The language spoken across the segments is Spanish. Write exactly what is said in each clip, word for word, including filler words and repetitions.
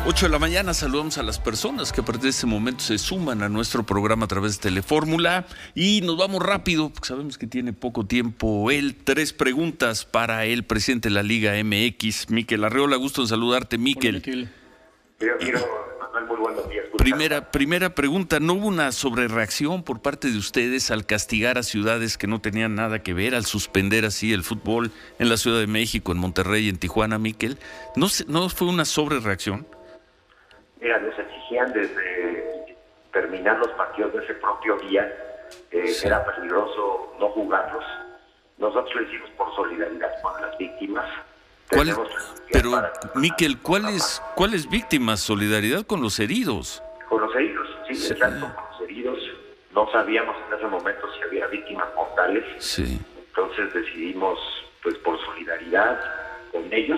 ocho de la mañana, saludamos a las personas que a partir de este momento se suman a nuestro programa a través de Telefórmula y nos vamos rápido, porque sabemos que tiene poco tiempo él. Tres preguntas para el presidente de la Liga M X, Mikel Arreola. Gusto en saludarte, Mikel. Yo quiero, Manuel, muy buenos días. Primera, primera pregunta, ¿no hubo una sobrereacción por parte de ustedes al castigar a ciudades que no tenían nada que ver, al suspender así el fútbol en la Ciudad de México, en Monterrey, en Tijuana, Mikel? ¿No, no fue una sobrereacción? Mira, nos exigían desde terminar los partidos de ese propio día, eh, sí. Era peligroso no jugarlos. Nosotros lo hicimos por solidaridad con las víctimas. ¿Cuál, pero, para... Mikel, ¿cuáles ¿cuáles víctimas? ¿Solidaridad con los heridos? Con los heridos, sí, sí, exacto, con los heridos. No sabíamos en ese momento si había víctimas mortales. Sí. Entonces decidimos, pues por solidaridad con ellos,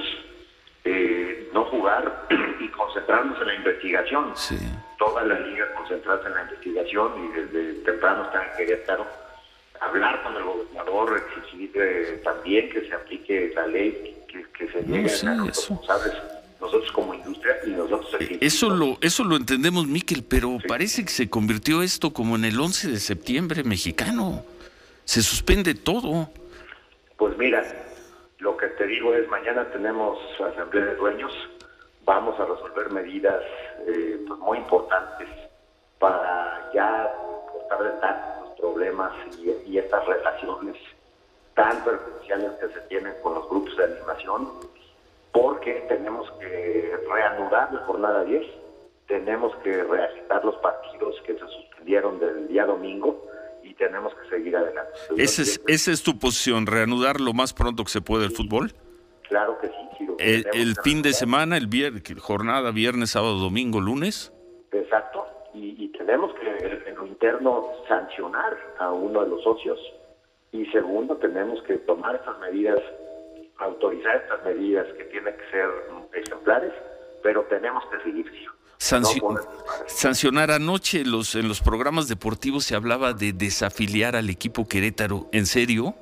eh, no jugar y concentrarnos en la investigación. Sí. Toda la liga concentrarse en la investigación y desde temprano estar en Querétaro, hablar con el gobernador, exigir eh, también que se aplique la ley, que, que se llegue no, sí, a los eso. responsables, nosotros como industria y nosotros el eso lo eso lo entendemos, Mikel, pero sí. Parece que se convirtió esto como en el once de septiembre mexicano. Se suspende todo. Pues mira, lo que te digo es, mañana tenemos asamblea de dueños, vamos a resolver medidas eh, pues muy importantes para ya cortar de tajo los problemas y, y estas relaciones tan perjudiciales que se tienen con los grupos de animación, porque tenemos que reanudar la jornada diez, tenemos que reagitar los partidos que se suspendieron del día domingo y tenemos que seguir adelante. ¿Esa es, ¿Esa es tu posición, reanudar lo más pronto que se puede el sí, fútbol? Claro que sí, Ciro. El, el fin de semana, el viernes, jornada viernes, sábado, domingo, lunes. Exacto, y, y tenemos que en lo interno sancionar a uno de los socios y segundo tenemos que tomar estas medidas, autorizar estas medidas que tienen que ser ejemplares, pero tenemos que seguir, Ciro. Sanci- no sancionar anoche los en los programas deportivos se hablaba de desafiliar al equipo Querétaro. ¿En serio?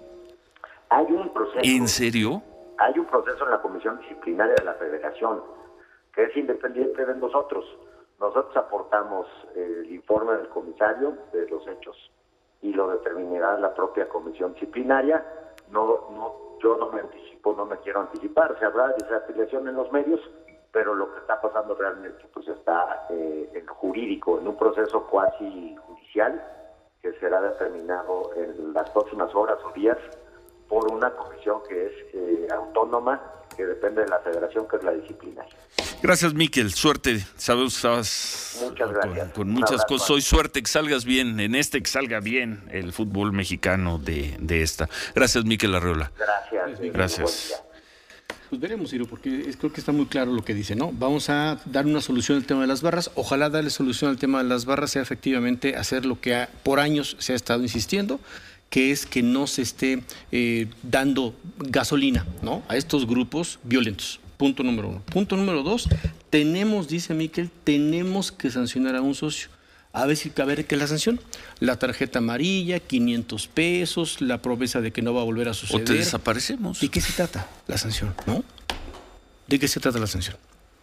Hay un proceso. ¿En serio? Hay un proceso en la Comisión Disciplinaria de la Federación que es independiente de nosotros. Nosotros aportamos eh, el informe del comisario de los hechos y lo determinará la propia Comisión Disciplinaria. No, no, yo no me anticipo, no me quiero anticipar. Se habrá de desafiliación en los medios, pero lo que está pasando realmente pues está eh, en jurídico, en un proceso cuasi judicial que será determinado en las próximas horas o días por una comisión que es eh, autónoma, que depende de la federación, que es la disciplinaria. Gracias, Mikel. Suerte. Sabes, estabas Muchas gracias. Con, con muchas cosas. Hoy suerte, que salgas bien, en este que salga bien el fútbol mexicano de, de esta. Gracias, Mikel Arreola. Gracias. Gracias. Pues veremos, Ciro, porque es, creo que está muy claro lo que dice, ¿no? Vamos a dar una solución al tema de las barras. Ojalá darle solución al tema de las barras sea efectivamente hacer lo que ha, por años se ha estado insistiendo, que es que no se esté eh, dando gasolina, ¿no?, a estos grupos violentos. Punto número uno. Punto número dos, tenemos, dice Mikel, tenemos que sancionar a un socio. A ver si cabe que la sanción, la tarjeta amarilla, quinientos pesos, la promesa de que no va a volver a suceder. O te desaparecemos. ¿De qué se trata la sanción, no? ¿De qué se trata la sanción?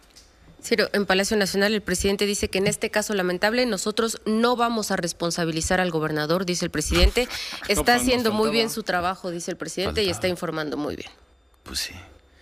Ciro, en Palacio Nacional el presidente dice que en este caso lamentable nosotros no vamos a responsabilizar al gobernador, dice el presidente. Está haciendo muy bien su trabajo, dice el presidente, y está informando muy bien. Pues sí.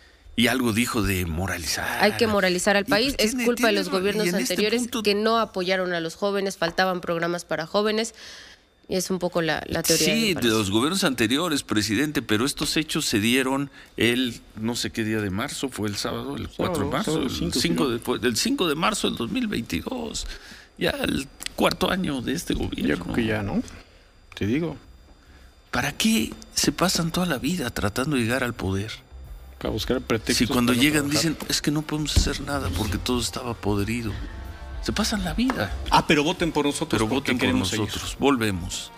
Y algo dijo de moralizar. Hay que moralizar al país. Pues es tiene, culpa tiene, de los gobiernos anteriores este punto... que no apoyaron a los jóvenes, faltaban programas para jóvenes. Y es un poco la, la teoría. Sí, de los gobiernos anteriores, presidente, pero estos hechos se dieron el, no sé qué día de marzo, fue el sábado, el cuatro de marzo, el cinco de, el cinco de marzo del dos mil veintidós, ya el cuarto año de este gobierno. Yo creo que ya, ¿no? Te digo. ¿Para qué se pasan toda la vida tratando de llegar al poder? Para buscar pretextos. Si cuando no llegan trabajar. dicen, es que no podemos hacer nada porque todo estaba podrido. Se pasan la vida. Ah, pero voten por nosotros. Pero voten por nosotros. Ellos. Volvemos.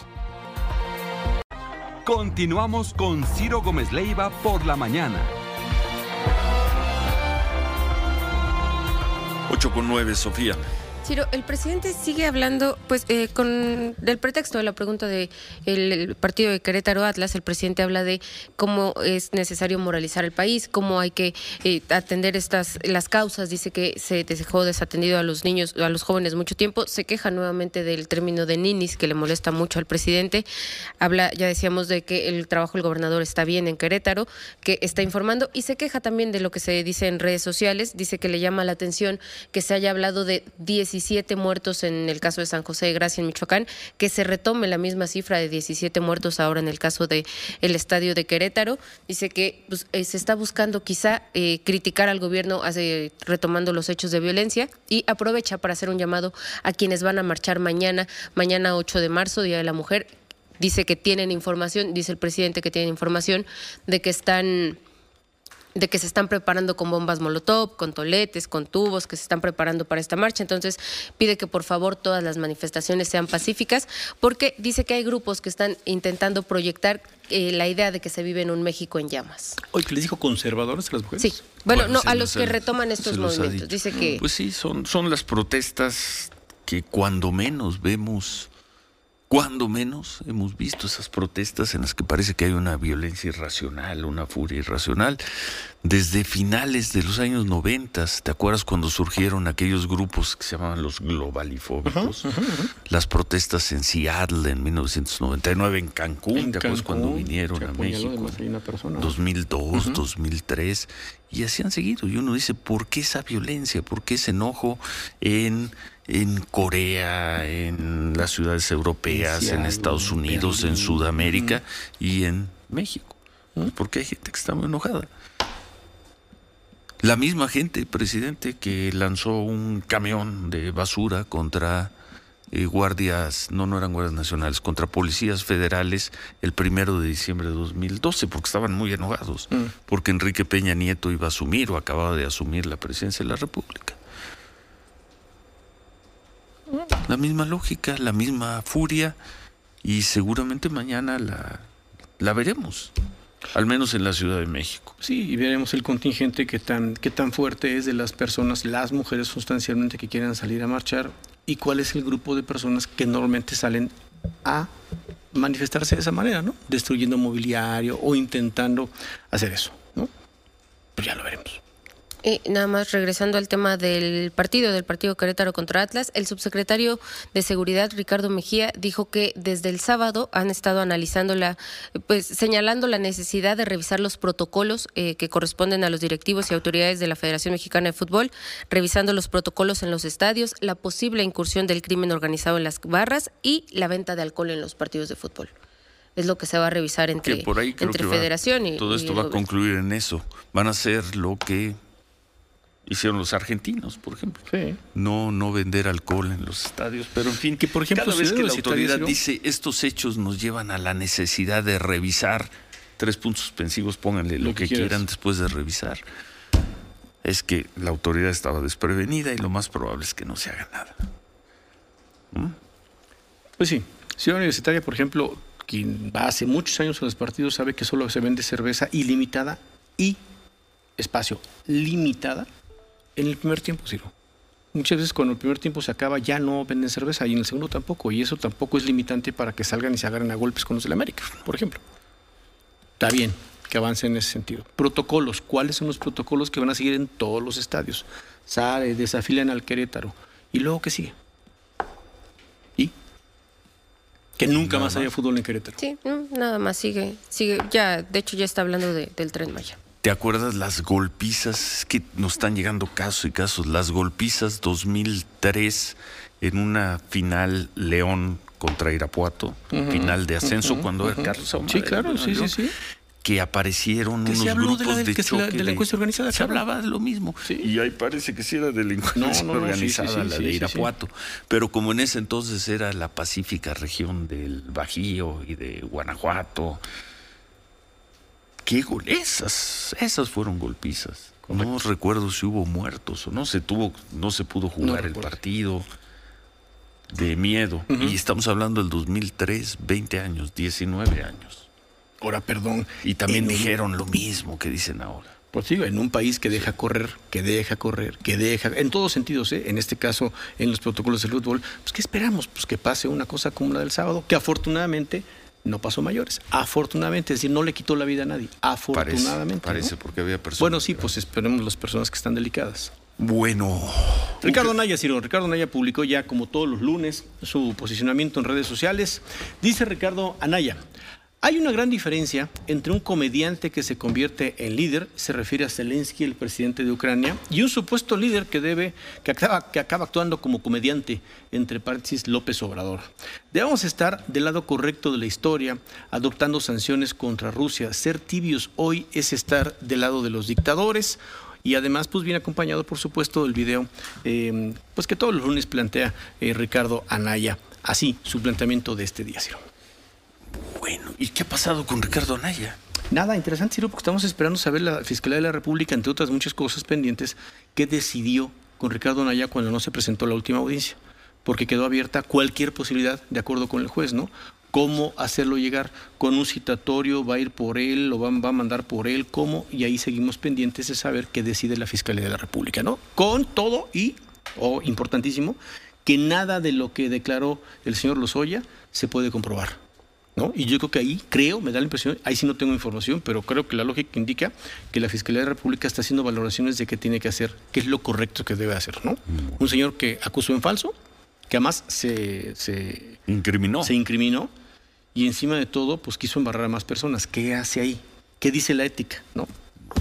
Continuamos con Ciro Gómez Leiva por la mañana. ocho con nueve, Sofía. Ciro, el presidente sigue hablando, pues, eh, con del pretexto de la pregunta de el, el partido de Querétaro Atlas. El presidente habla de cómo es necesario moralizar el país, cómo hay que eh, atender estas las causas. Dice que se dejó desatendido a los niños, a los jóvenes mucho tiempo. Se queja nuevamente del término de ninis, que le molesta mucho al presidente. Habla, ya decíamos, de que el trabajo del gobernador está bien en Querétaro, que está informando, y se queja también de lo que se dice en redes sociales. Dice que le llama la atención que se haya hablado de diecisiete muertos en el caso de San José de Gracia en Michoacán, que se retome la misma cifra de diecisiete muertos ahora en el caso de el estadio de Querétaro. Dice que pues, eh, se está buscando quizá eh, criticar al gobierno hace, retomando los hechos de violencia, y aprovecha para hacer un llamado a quienes van a marchar mañana, mañana ocho de marzo, Día de la Mujer. Dice que tienen información, dice el presidente que tienen información de que están... de que se están preparando con bombas molotov, con toletes, con tubos, que se están preparando para esta marcha. Entonces pide que por favor todas las manifestaciones sean pacíficas, porque dice que hay grupos que están intentando proyectar eh, la idea de que se vive en un México en llamas. Oye, ¿que les dijo conservadores a las mujeres? Sí, bueno, Bueno, no, se a los los que ha- retoman estos se los ha movimientos. dicho. Dice que... Pues sí, son, son las protestas que cuando menos vemos, cuando menos hemos visto esas protestas en las que parece que hay una violencia irracional, una furia irracional. Desde finales de los años noventas, ¿te acuerdas cuando surgieron aquellos grupos que se llamaban los globalifóbicos? Uh-huh, uh-huh, uh-huh. Las protestas en Seattle en mil novecientos noventa y nueve, en Cancún, en ¿te acuerdas Cancún, cuando vinieron a México? Persona, dos mil dos, uh-huh. dos mil tres, y así han seguido. Y uno dice, ¿por qué esa violencia? ¿Por qué ese enojo en... en Corea, en las ciudades europeas, en, en Estados Unidos, Berlín, en Sudamérica uh-huh. y en México? ¿Mm? Porque hay gente que está muy enojada. La misma gente, presidente, que lanzó un camión de basura contra eh, guardias, no, no eran guardias nacionales, contra policías federales el primero de diciembre de dos mil doce, porque estaban muy enojados, mm. porque Enrique Peña Nieto iba a asumir o acababa de asumir la presidencia de la República. La misma lógica, la misma furia, y seguramente mañana la, la veremos, al menos en la Ciudad de México. Sí, y veremos el contingente que tan, qué tan fuerte es de las personas, las mujeres sustancialmente, que quieran salir a marchar, y cuál es el grupo de personas que normalmente salen a manifestarse de esa manera, ¿no? Destruyendo mobiliario o intentando hacer eso, ¿no? Pues ya lo veremos. Eh, nada más regresando al tema del partido, del partido Querétaro contra Atlas, el subsecretario de Seguridad, Ricardo Mejía, dijo que desde el sábado han estado analizando la, pues señalando la necesidad de revisar los protocolos eh, que corresponden a los directivos y autoridades de la Federación Mexicana de Fútbol, revisando los protocolos en los estadios, la posible incursión del crimen organizado en las barras y la venta de alcohol en los partidos de fútbol. Es lo que se va a revisar entre, por ahí entre que Federación va, y todo esto y va a gobierno. concluir en eso. Van a hacer lo que hicieron los argentinos, por ejemplo. Sí. No, no vender alcohol en los estadios, pero en fin, que por ejemplo, cada vez que la autoridad Ciro, dice estos hechos nos llevan a la necesidad de revisar, tres puntos suspensivos, pónganle lo, lo que, que quieran después de revisar, es que la autoridad estaba desprevenida y lo más probable es que no se haga nada. ¿Mm? Pues sí, Ciudad Universitaria, por ejemplo, quien va hace muchos años a los partidos sabe que solo se vende cerveza ilimitada y espacio limitada en el primer tiempo, Ciro. Muchas veces cuando el primer tiempo se acaba ya no venden cerveza y en el segundo tampoco, y eso tampoco es limitante para que salgan y se agarren a golpes con los del América, por ejemplo. Está bien que avance en ese sentido. Protocolos, ¿cuáles son los protocolos que van a seguir en todos los estadios? Sale, desafilian al Querétaro. ¿Y luego qué sigue? ¿Y? Que nunca nada más haya fútbol en Querétaro. Sí, nada más, sigue, sigue, ya, de hecho ya está hablando de, del Tren Maya. ¿Te acuerdas las golpizas? Es que nos están llegando casos y casos. Las golpizas dos mil tres en una final León contra Irapuato, uh-huh, final de ascenso, uh-huh, cuando uh-huh. era Carlos Ahumada. Sí, claro, sí, sí, sí. Que aparecieron que unos se habló grupos de, la, de que choque. La, de la delincuencia organizada. Se hablaba de lo mismo. Sí. Y ahí parece que sí era delincuencia no, no, no, organizada, sí, sí, sí, la sí, de Irapuato. Sí, sí. Pero como en ese entonces era la pacífica región del Bajío y de Guanajuato, qué golpizas, esas fueron golpizas. Correcto. No recuerdo si hubo muertos o no se tuvo, no se pudo jugar no el partido de miedo. Uh-huh. Y estamos hablando del dos mil tres, veinte años, diecinueve años. Ahora, perdón. Y también en dijeron un... lo mismo que dicen ahora. Pues sí, en un país que deja correr, que deja correr, que deja, en todos sentidos, ¿eh? En este caso, en los protocolos del fútbol, pues ¿qué esperamos? Pues que pase una cosa como la del sábado, que afortunadamente no pasó mayores. Afortunadamente, es decir, no le quitó la vida a nadie. Afortunadamente. Parece, parece ¿no? porque había personas. Bueno, sí, pues esperemos las personas que están delicadas. Bueno. Ricardo Anaya, Ciro. Ricardo Anaya publicó ya, como todos los lunes, su posicionamiento en redes sociales. Dice Ricardo Anaya: hay una gran diferencia entre un comediante que se convierte en líder, se refiere a Zelensky, el presidente de Ucrania, y un supuesto líder que debe, que acaba, que acaba actuando como comediante, entre paréntesis López Obrador. Debemos estar del lado correcto de la historia, adoptando sanciones contra Rusia. Ser tibios hoy es estar del lado de los dictadores. Y además, pues viene acompañado, por supuesto, del video eh, pues que todos los lunes plantea eh, Ricardo Anaya. Así, su planteamiento de este día, Ciro. Bueno, ¿y qué ha pasado con Ricardo Anaya? Nada, interesante, Ciro, porque estamos esperando saber la Fiscalía de la República, entre otras muchas cosas pendientes, qué decidió con Ricardo Anaya cuando no se presentó la última audiencia, porque quedó abierta cualquier posibilidad, de acuerdo con el juez, ¿no? Cómo hacerlo llegar, con un citatorio, va a ir por él, lo va, va a mandar por él, cómo, y ahí seguimos pendientes de saber qué decide la Fiscalía de la República, ¿no? Con todo y, oh, importantísimo, que nada de lo que declaró el señor Lozoya se puede comprobar, ¿no? Y yo creo que ahí, creo, me da la impresión, ahí sí no tengo información, pero creo que la lógica indica que la Fiscalía de la República está haciendo valoraciones de qué tiene que hacer, qué es lo correcto que debe hacer, ¿no? Mm. Un señor que acusó en falso, que además se, se incriminó. Se incriminó y encima de todo, pues quiso embarrar a más personas. ¿Qué hace ahí? ¿Qué dice la ética, no?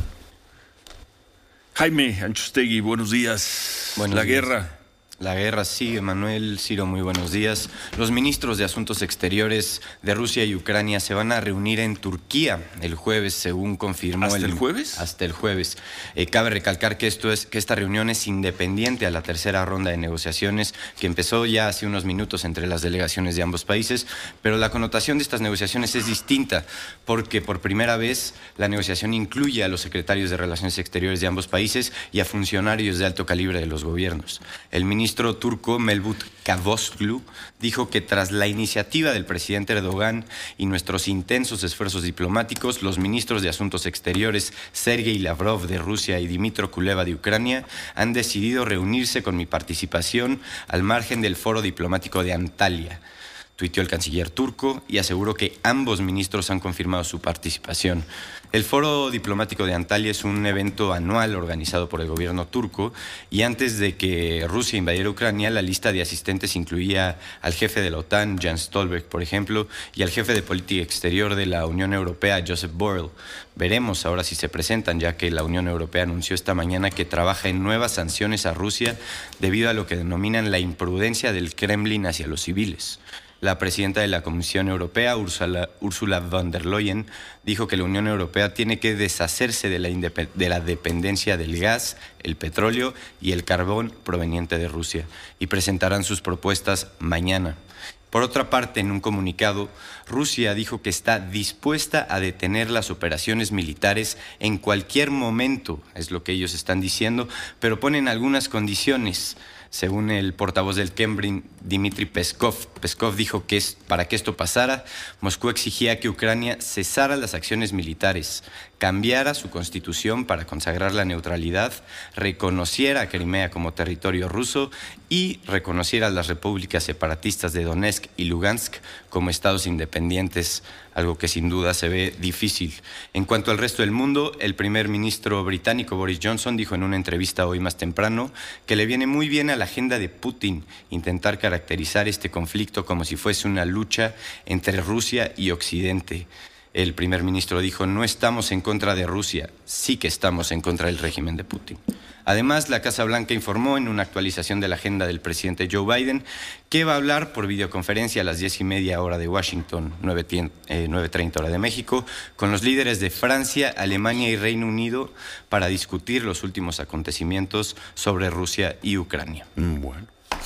Jaime Anchustegui, buenos días. Buenos la días. guerra. La guerra sigue, Manuel. Ciro, muy buenos días. Los ministros de Asuntos Exteriores de Rusia y Ucrania se van a reunir en Turquía el jueves, según confirmó. ¿Hasta el, el jueves? Hasta el jueves. Eh, cabe recalcar que, esto es, que esta reunión es independiente a la tercera ronda de negociaciones que empezó ya hace unos minutos entre las delegaciones de ambos países, pero la connotación de estas negociaciones es distinta porque por primera vez la negociación incluye a los secretarios de Relaciones Exteriores de ambos países y a funcionarios de alto calibre de los gobiernos. El ministro El ministro turco Mevlut Cavusoglu dijo que tras la iniciativa del presidente Erdogan y nuestros intensos esfuerzos diplomáticos, los ministros de Asuntos Exteriores Sergei Lavrov de Rusia y Dmytro Kuleba de Ucrania han decidido reunirse con mi participación al margen del foro diplomático de Antalya. Tuiteó el canciller turco y aseguró que ambos ministros han confirmado su participación. El Foro Diplomático de Antalya es un evento anual organizado por el gobierno turco y antes de que Rusia invadiera Ucrania, la lista de asistentes incluía al jefe de la OTAN, Jens Stoltenberg, por ejemplo, y al jefe de política exterior de la Unión Europea, Josep Borrell. Veremos ahora si se presentan, ya que la Unión Europea anunció esta mañana que trabaja en nuevas sanciones a Rusia debido a lo que denominan la imprudencia del Kremlin hacia los civiles. La presidenta de la Comisión Europea, Ursula, Ursula von der Leyen, dijo que la Unión Europea tiene que deshacerse de la, de la dependencia del gas, el petróleo y el carbón proveniente de Rusia y presentarán sus propuestas mañana. Por otra parte, en un comunicado, Rusia dijo que está dispuesta a detener las operaciones militares en cualquier momento, es lo que ellos están diciendo, pero ponen algunas condiciones. Según el portavoz del Kremlin, Dmitry Peskov, Peskov dijo que es, para que esto pasara, Moscú exigía que Ucrania cesara las acciones militares, cambiara su constitución para consagrar la neutralidad, reconociera a Crimea como territorio ruso y reconociera a las repúblicas separatistas de Donetsk y Lugansk como estados independientes, algo que sin duda se ve difícil. En cuanto al resto del mundo, el primer ministro británico Boris Johnson dijo en una entrevista hoy más temprano que le viene muy bien a la agenda de Putin intentar caracterizar este conflicto como si fuese una lucha entre Rusia y Occidente. El primer ministro dijo: no estamos en contra de Rusia, sí que estamos en contra del régimen de Putin. Además, la Casa Blanca informó en una actualización de la agenda del presidente Joe Biden que va a hablar por videoconferencia a las diez y media hora de Washington, nueve treinta hora de México, con los líderes de Francia, Alemania y Reino Unido para discutir los últimos acontecimientos sobre Rusia y Ucrania. Bueno.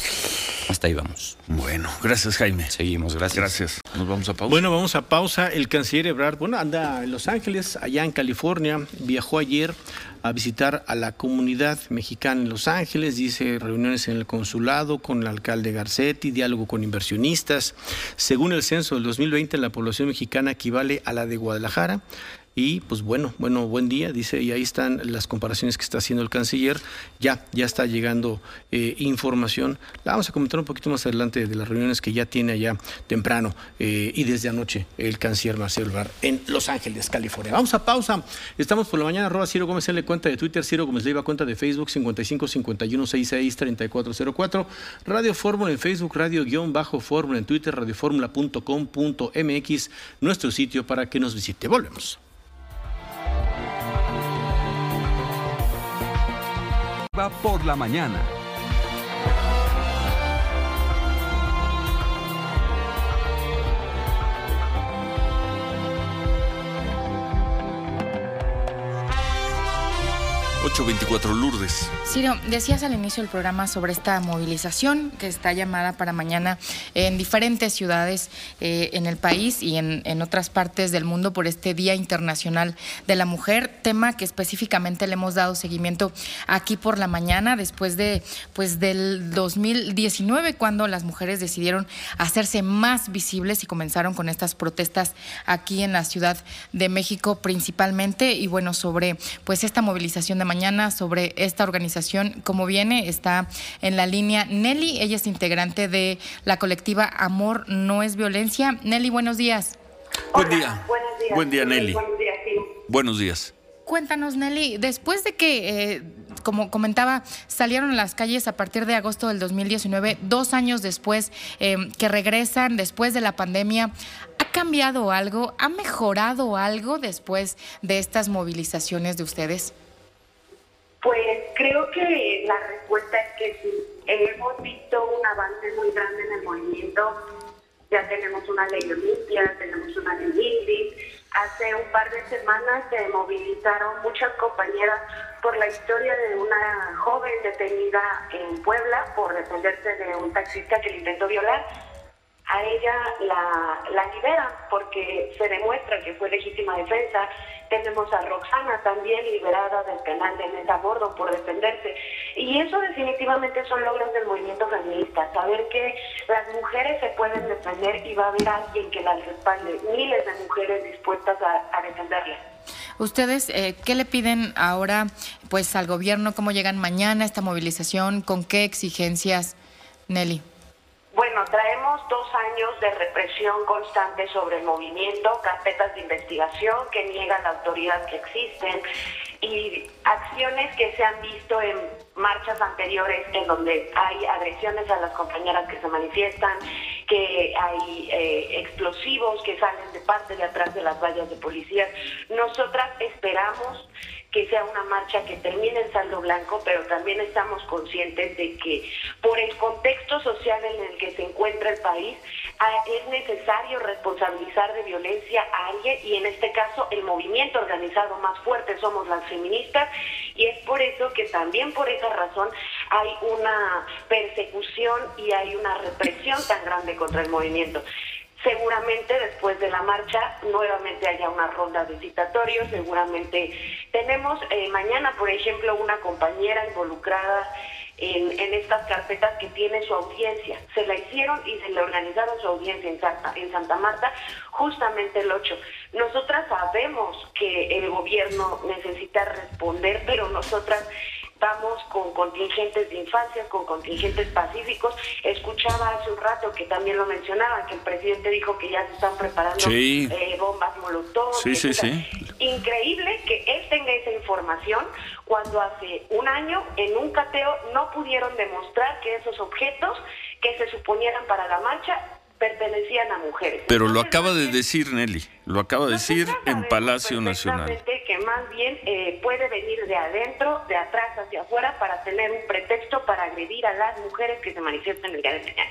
Hasta ahí vamos. Bueno, gracias, Jaime. Seguimos, gracias. Gracias. Nos vamos a pausa. Bueno, vamos a pausa. El canciller Ebrard, bueno, anda en Los Ángeles, allá en California. Viajó ayer a visitar a la comunidad mexicana en Los Ángeles. Dice reuniones en el consulado con el alcalde Garcetti, diálogo con inversionistas. Según el censo del dos mil veinte, la población mexicana equivale a la de Guadalajara. y pues bueno, bueno, buen día, dice, y ahí están las comparaciones que está haciendo el canciller, ya, ya está llegando eh, información, la vamos a comentar un poquito más adelante de las reuniones que ya tiene allá temprano eh, y desde anoche el canciller Marcelo Ebrard en Los Ángeles, California. Vamos a pausa, estamos por la mañana, arroba Ciro Gómez L, cuenta de Twitter, Ciro Gómez Leiva, cuenta de Facebook, cincuenta y cinco cincuenta y uno sesenta y seis treinta y cuatro cero cuatro, Radio Fórmula en Facebook, Radio guión bajo Fórmula en Twitter, radioformula punto com punto m x, nuestro sitio para que nos visite. Volvemos. Va por la mañana. ocho veinticuatro, Lourdes. Ciro, decías al inicio del programa sobre esta movilización que está llamada para mañana en diferentes ciudades eh, en el país y en, en otras partes del mundo por este Día Internacional de la Mujer, tema que específicamente le hemos dado seguimiento aquí por la mañana después de pues del dos mil diecinueve, cuando las mujeres decidieron hacerse más visibles y comenzaron con estas protestas aquí en la Ciudad de México principalmente. Y bueno, sobre pues esta movilización de mañana, sobre esta organización, como viene, está en la línea Nelly, ella es integrante de la colectiva Amor No Es Violencia. Nelly, buenos días. Buen día. Buenos días. Buen día, Nelly. Buenos días, sí. Buenos días. Cuéntanos, Nelly, después de que, eh, como comentaba, salieron a las calles a partir de agosto del dos mil diecinueve, dos años después eh, que regresan, después de la pandemia, ¿ha cambiado algo? ¿Ha mejorado algo después de estas movilizaciones de ustedes? Pues creo que la respuesta es que sí. Hemos visto un avance muy grande en el movimiento. Ya tenemos una ley Olimpia, tenemos una ley Ingrid. Hace un par de semanas se movilizaron muchas compañeras por la historia de una joven detenida en Puebla por defenderse de un taxista que le intentó violar. A ella la, la liberan porque se demuestra que fue legítima defensa. Tenemos a Roxana también liberada del penal de Mesa Bordo por defenderse. Y eso definitivamente son logros del movimiento feminista. Saber que las mujeres se pueden defender y va a haber alguien que las respalde. Miles de mujeres dispuestas a, a defenderlas. Ustedes, eh, ¿qué le piden ahora pues al gobierno? ¿Cómo llegan mañana a esta movilización? ¿Con qué exigencias, Nelly? Bueno, traemos dos años de represión constante sobre el movimiento, carpetas de investigación que niegan la autoridad que existen y acciones que se han visto en marchas anteriores en donde hay agresiones a las compañeras que se manifiestan, que hay eh, explosivos que salen de parte de atrás de las vallas de policías. Nosotras esperamos que sea una marcha que termine en saldo blanco, pero también estamos conscientes de que por el contexto social en el que se encuentra el país, es necesario responsabilizar de violencia a alguien, y en este caso el movimiento organizado más fuerte somos las feministas, y es por eso que también por esa razón hay una persecución y hay una represión tan grande contra el movimiento. Seguramente después de la marcha nuevamente haya una ronda de citatorios, seguramente tenemos eh, mañana, por ejemplo, una compañera involucrada en, en estas carpetas que tiene su audiencia. Se la hicieron y se le organizaron su audiencia en Santa, en Santa Marta justamente el ocho. Nosotras sabemos que el gobierno necesita responder, pero nosotras vamos con contingentes de infancia, con contingentes pacíficos. Escuchaba hace un rato que también lo mencionaban, que el presidente dijo que ya se están preparando sí. eh, bombas molotov. Sí, sí, sí. Increíble que él tenga esa información cuando hace un año en un cateo no pudieron demostrar que esos objetos que se suponieran para la marcha pertenecían a mujeres. Pero entonces, lo acaba de decir Nelly, lo acaba de decir en Palacio Nacional. Que más bien eh, puede venir de adentro, de atrás hacia afuera, para tener un pretexto para agredir a las mujeres que se manifiestan el día de mañana.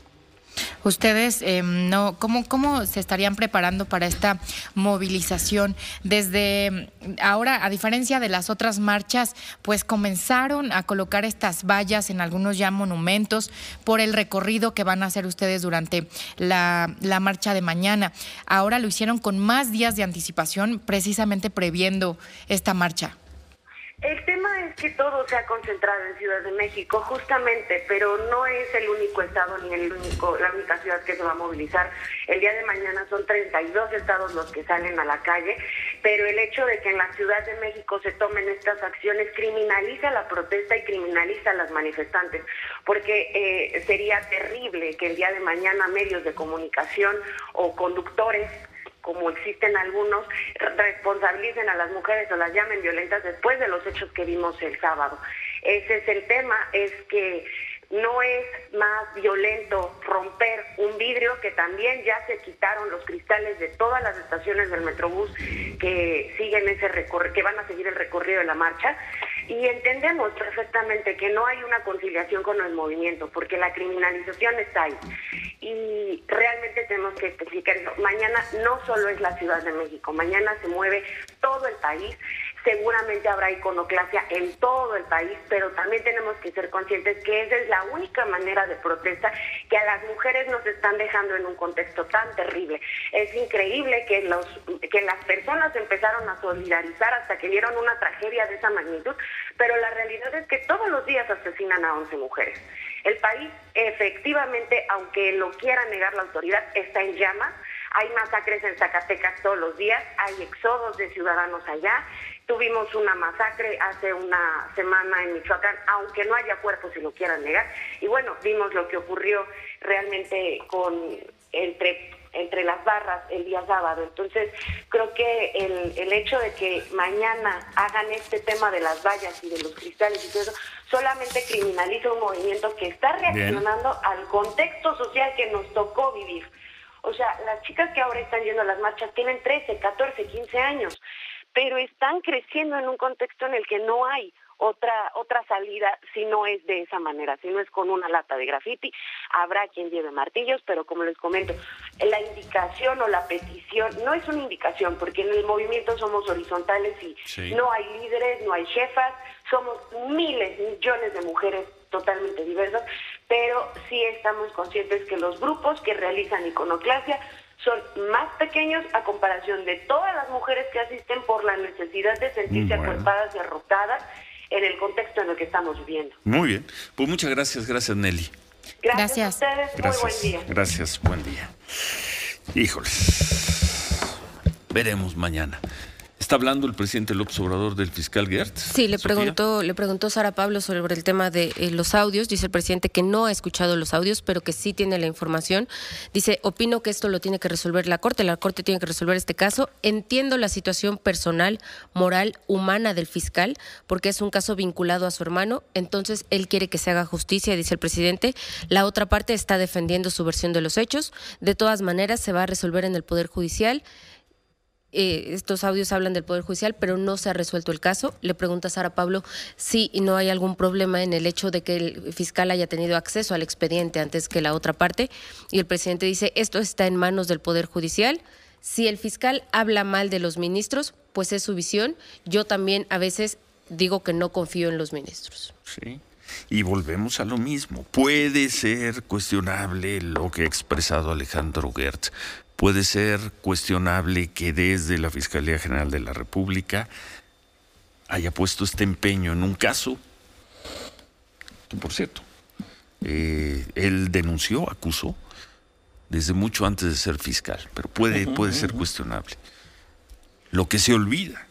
Ustedes, eh, no, ¿cómo, ¿cómo se estarían preparando para esta movilización? Desde ahora, a diferencia de las otras marchas, pues comenzaron a colocar estas vallas en algunos ya monumentos por el recorrido que van a hacer ustedes durante la, la marcha de mañana. Ahora lo hicieron con más días de anticipación, precisamente previendo esta marcha. El tema es que todo se ha concentrado en Ciudad de México, justamente, pero no es el único estado ni el único, la única ciudad que se va a movilizar. El día de mañana son treinta y dos estados los que salen a la calle. pero el hecho de que en la Ciudad de México se tomen estas acciones criminaliza la protesta y criminaliza a las manifestantes, porque eh, sería terrible que el día de mañana medios de comunicación o conductores, como existen algunos, responsabilicen a las mujeres o las llamen violentas después de los hechos que vimos el sábado. Ese es el tema, es que no es más violento romper un vidrio, que también ya se quitaron los cristales de todas las estaciones del Metrobús que siguen ese recorrido, que van a seguir el recorrido de la marcha, y entendemos perfectamente que no hay una conciliación con el movimiento, porque la criminalización está ahí. Y realmente tenemos que especificar eso. Mañana no solo es la Ciudad de México, mañana se mueve todo el país. Seguramente habrá iconoclasia en todo el país, pero también tenemos que ser conscientes que esa es la única manera de protesta, que a las mujeres nos están dejando en un contexto tan terrible. Es increíble que los que las personas empezaron a solidarizar hasta que vieron una tragedia de esa magnitud, pero la realidad es que todos los días asesinan a once mujeres. El país, efectivamente, aunque lo quiera negar la autoridad, está en llamas. Hay masacres en Zacatecas todos los días, hay éxodos de ciudadanos allá. Tuvimos una masacre hace una semana en Michoacán, aunque no haya cuerpos si lo quieran negar. Y bueno, vimos lo que ocurrió realmente con entre entre las barras el día sábado. Entonces, creo que el, el hecho de que mañana hagan este tema de las vallas y de los cristales y todo eso, solamente criminaliza un movimiento que está reaccionando Bien. al contexto social que nos tocó vivir. O sea, las chicas que ahora están yendo a las marchas tienen trece, catorce, quince años, pero están creciendo en un contexto en el que no hay otra otra salida si no es de esa manera, si no es con una lata de graffiti. Habrá quien lleve martillos, pero como les comento, la indicación o la petición no es una indicación, porque en el movimiento somos horizontales y sí. no hay líderes, no hay jefas, somos miles, millones de mujeres totalmente diversas, pero sí estamos conscientes que los grupos que realizan iconoclasia son más pequeños a comparación de todas las mujeres que asisten por la necesidad de sentirse bueno. acuerpadas y arropadas en el contexto en el que estamos viviendo. Muy bien, pues muchas gracias, gracias Nelly. Gracias, gracias. a ustedes, gracias. Muy buen día. Gracias, buen día. Híjoles, veremos mañana. ¿Está hablando el presidente López Obrador del fiscal Gertz? Sí, le Sofía. preguntó, le preguntó Sara Pablo sobre el tema de eh, los audios. Dice el presidente que no ha escuchado los audios, pero que sí tiene la información. Dice, opino que esto lo tiene que resolver la Corte, la Corte tiene que resolver este caso. Entiendo la situación personal, moral, humana del fiscal, porque es un caso vinculado a su hermano, entonces él quiere que se haga justicia, dice el presidente. La otra parte está defendiendo su versión de los hechos. De todas maneras, se va a resolver en el Poder Judicial. Eh, estos audios hablan del Poder Judicial, pero no se ha resuelto el caso. Le pregunta a Sara Pablo si no hay algún problema en el hecho de que el fiscal haya tenido acceso al expediente antes que la otra parte, y el presidente dice, esto está en manos del Poder Judicial. Si el fiscal habla mal de los ministros, pues es su visión. Yo también a veces digo que no confío en los ministros. Sí. Y volvemos a lo mismo. Puede ser cuestionable lo que ha expresado Alejandro Gertz. Puede ser cuestionable que desde la Fiscalía General de la República haya puesto este empeño en un caso que, por cierto, eh, él denunció, acusó, desde mucho antes de ser fiscal, pero puede, uh-huh, puede ser uh-huh. cuestionable. Lo que se olvida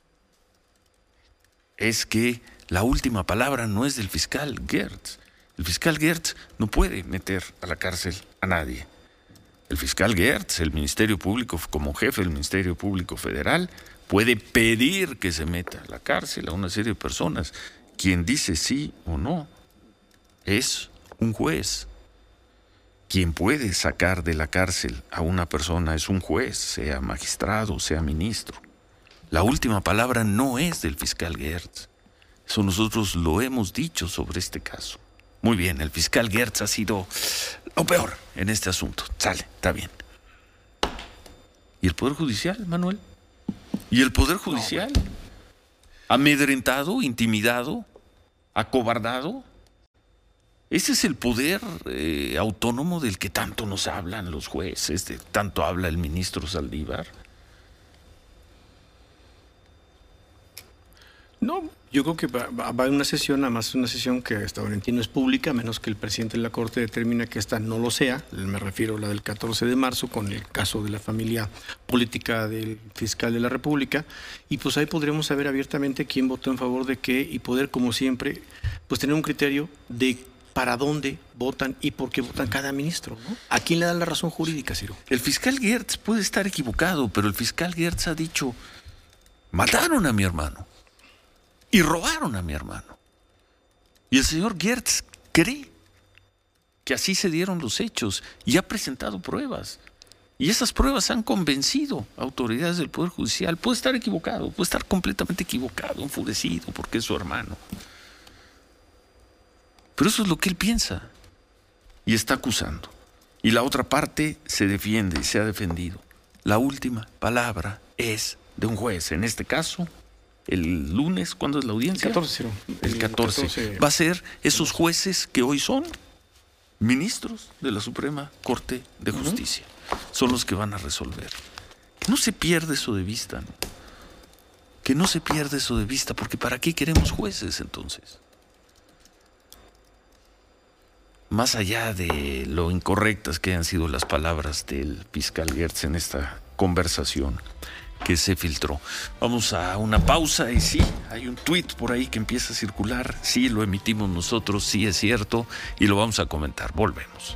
es que la última palabra no es del fiscal Gertz. El fiscal Gertz no puede meter a la cárcel a nadie. El fiscal Gertz, el Ministerio Público, como jefe del Ministerio Público Federal, puede pedir que se meta a la cárcel a una serie de personas. Quien dice sí o no es un juez. Quien puede sacar de la cárcel a una persona es un juez, sea magistrado, sea ministro. La última palabra no es del fiscal Gertz. Eso nosotros lo hemos dicho sobre este caso. Muy bien, el fiscal Gertz ha sido lo peor en este asunto. Sale, está bien. ¿Y el Poder Judicial, Manuel? ¿Y el Poder Judicial? No, ¿amedrentado, intimidado, acobardado? Ese es el poder eh, autónomo del que tanto nos hablan los jueces, de tanto habla el ministro Saldívar. No, Yo creo que va, va a haber una sesión, además una sesión que hasta ahora entiendo es pública, a menos que el presidente de la Corte determine que esta no lo sea. Me refiero a la del catorce de marzo con el caso de la familia política del fiscal de la República. Y pues ahí podremos saber abiertamente quién votó en favor de qué y poder, como siempre, pues tener un criterio de para dónde votan y por qué votan cada ministro, ¿no? ¿A quién le dan la razón jurídica, Ciro? El fiscal Gertz puede estar equivocado, pero el fiscal Gertz ha dicho, mataron a mi hermano. Y robaron a mi hermano. Y el señor Gertz cree que así se dieron los hechos y ha presentado pruebas. Y esas pruebas han convencido a autoridades del Poder Judicial. Puede estar equivocado, puede estar completamente equivocado, enfurecido porque es su hermano. Pero eso es lo que él piensa y está acusando. Y la otra parte se defiende y se ha defendido. La última palabra es de un juez, en este caso el lunes. ¿Cuándo es la audiencia? El catorce. El catorce. catorce. Va a ser esos jueces que hoy son ministros de la Suprema Corte de Justicia. Uh-huh. Son los que van a resolver. Que no se pierda eso de vista, ¿no? Que no se pierda eso de vista, porque ¿para qué queremos jueces entonces? Más allá de lo incorrectas que hayan sido las palabras del fiscal Gertz en esta conversación que se filtró. Vamos a una pausa y sí, hay un tuit por ahí que empieza a circular. Sí, lo emitimos nosotros, sí es cierto, y lo vamos a comentar. Volvemos.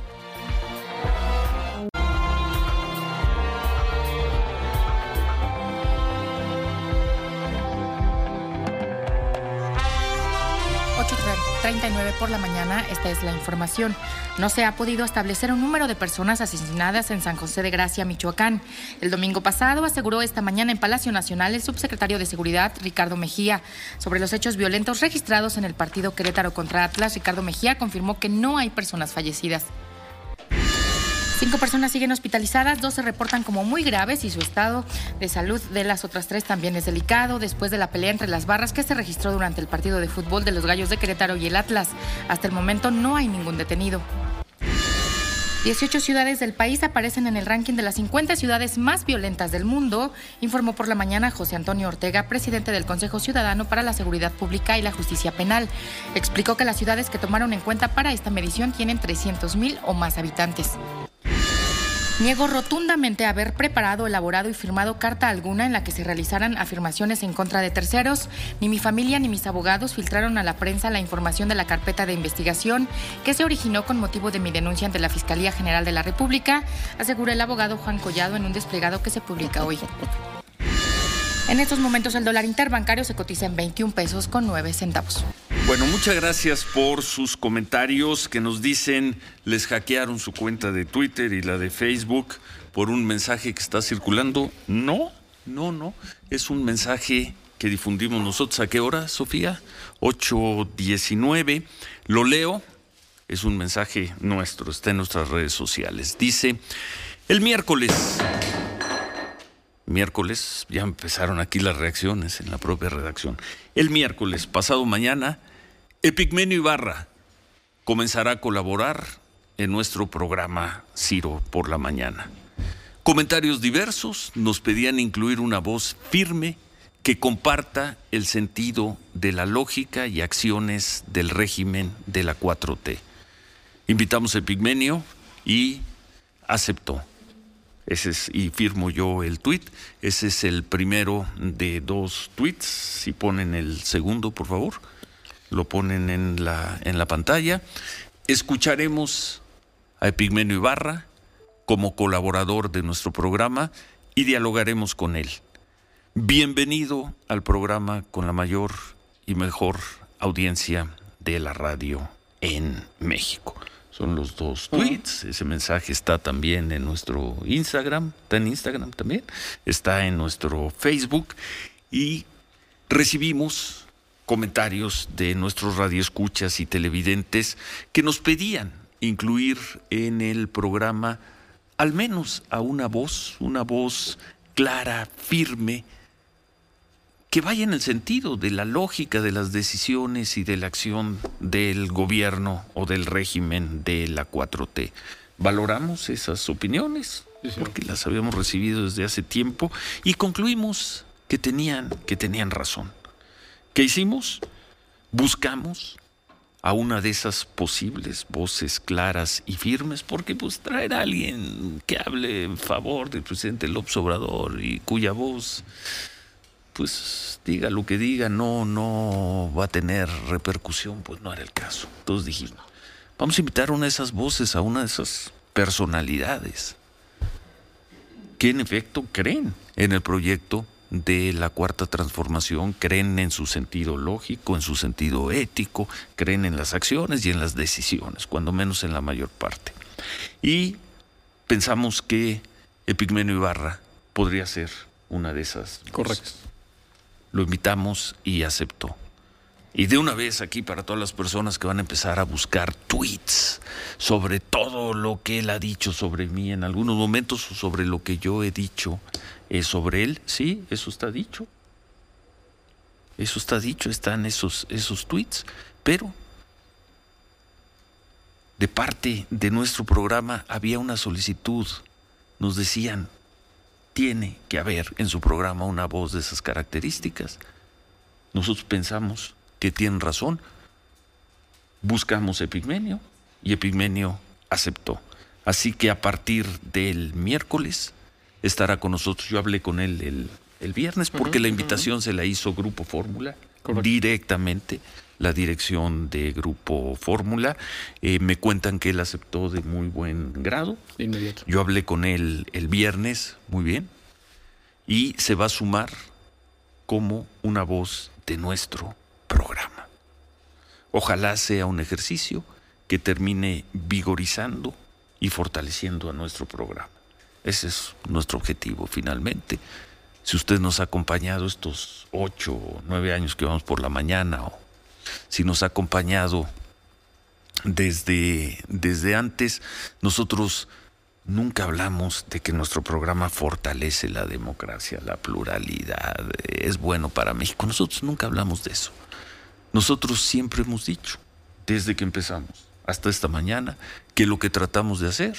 treinta y nueve por la mañana, esta es la información. No se ha podido establecer un número de personas asesinadas en San José de Gracia, Michoacán. El domingo pasado aseguró esta mañana en Palacio Nacional el subsecretario de Seguridad, Ricardo Mejía. Sobre los hechos violentos registrados en el partido Querétaro contra Atlas, Ricardo Mejía confirmó que no hay personas fallecidas. Cinco personas siguen hospitalizadas, dos se reportan como muy graves y su estado de salud de las otras tres también es delicado después de la pelea entre las barras que se registró durante el partido de fútbol de los Gallos de Querétaro y el Atlas. Hasta el momento no hay ningún detenido. dieciocho ciudades del país aparecen en el ranking de las cincuenta ciudades más violentas del mundo, informó por la mañana José Antonio Ortega, presidente del Consejo Ciudadano para la Seguridad Pública y la Justicia Penal. Explicó que las ciudades que tomaron en cuenta para esta medición tienen trescientos mil o más habitantes. Niego rotundamente haber preparado, elaborado y firmado carta alguna en la que se realizaran afirmaciones en contra de terceros. Ni mi familia ni mis abogados filtraron a la prensa la información de la carpeta de investigación que se originó con motivo de mi denuncia ante la Fiscalía General de la República, aseguró el abogado Juan Collado en un desplegado que se publica hoy. En estos momentos el dólar interbancario se cotiza en veintiún pesos con nueve centavos. Bueno, muchas gracias por sus comentarios que nos dicen les hackearon su cuenta de Twitter y la de Facebook por un mensaje que está circulando. No, no, no. Es un mensaje que difundimos nosotros. ¿A qué hora, Sofía? ocho diecinueve. Lo leo. Es un mensaje nuestro. Está en nuestras redes sociales. Dice, el miércoles... Miércoles, ya empezaron aquí las reacciones en la propia redacción. El miércoles, pasado mañana, Epigmenio Ibarra comenzará a colaborar en nuestro programa Ciro por la mañana. Comentarios diversos nos pedían incluir una voz firme que comparta el sentido de la lógica y acciones del régimen de la cuatro T. Invitamos a Epigmenio y aceptó. Ese es, y firmo yo el tuit. Ese es el primero de dos tuits. Si ponen el segundo, por favor, lo ponen en la, en la pantalla. Escucharemos a Epigmenio Ibarra como colaborador de nuestro programa y dialogaremos con él. Bienvenido al programa con la mayor y mejor audiencia de la radio en México. Son los dos tweets. Ese mensaje está también en nuestro Instagram. Está en Instagram también. Está en nuestro Facebook. Y recibimos comentarios de nuestros radioescuchas y televidentes que nos pedían incluir en el programa al menos a una voz, una voz clara, firme, que vaya en el sentido de la lógica de las decisiones y de la acción del gobierno o del régimen de la cuatro T. Valoramos esas opiniones porque las habíamos recibido desde hace tiempo y concluimos que tenían, que tenían razón, ¿Qué hicimos? Buscamos a una de esas posibles voces claras y firmes, porque pues traer a alguien que hable en favor del presidente López Obrador y cuya voz, pues diga lo que diga, no, no va a tener repercusión, pues no era el caso. Entonces dijimos, vamos a invitar a una de esas voces, a una de esas personalidades que en efecto creen en el proyecto de la Cuarta Transformación, creen en su sentido lógico, en su sentido ético, creen en las acciones y en las decisiones, cuando menos en la mayor parte. Y pensamos que Epigmenio Ibarra podría ser una de esas voces. Correcto. Lo invitamos y aceptó. Y de una vez aquí para todas las personas que van a empezar a buscar tweets sobre todo lo que él ha dicho sobre mí en algunos momentos o sobre lo que yo he dicho eh, sobre él, sí, eso está dicho. Eso está dicho, están esos, esos tweets. Pero de parte de nuestro programa había una solicitud. Nos decían, tiene que haber en su programa una voz de esas características. Nosotros pensamos que tienen razón, buscamos Epigmenio y Epigmenio aceptó. Así que a partir del miércoles estará con nosotros. Yo hablé con él el, el viernes porque uh-huh, la invitación uh-huh. se la hizo Grupo Fórmula, directamente, la dirección de Grupo Fórmula. Eh, me cuentan que él aceptó de muy buen grado. De inmediato. Yo hablé con él el viernes, muy bien, y se va a sumar como una voz de nuestro programa. Ojalá sea un ejercicio que termine vigorizando y fortaleciendo a nuestro programa. Ese es nuestro objetivo finalmente. Si usted nos ha acompañado estos ocho o nueve años que vamos por la mañana, o si nos ha acompañado desde, desde antes, nosotros nunca hablamos de que nuestro programa fortalece la democracia, la pluralidad, es bueno para México. Nosotros nunca hablamos de eso. Nosotros siempre hemos dicho, desde que empezamos hasta esta mañana, que lo que tratamos de hacer,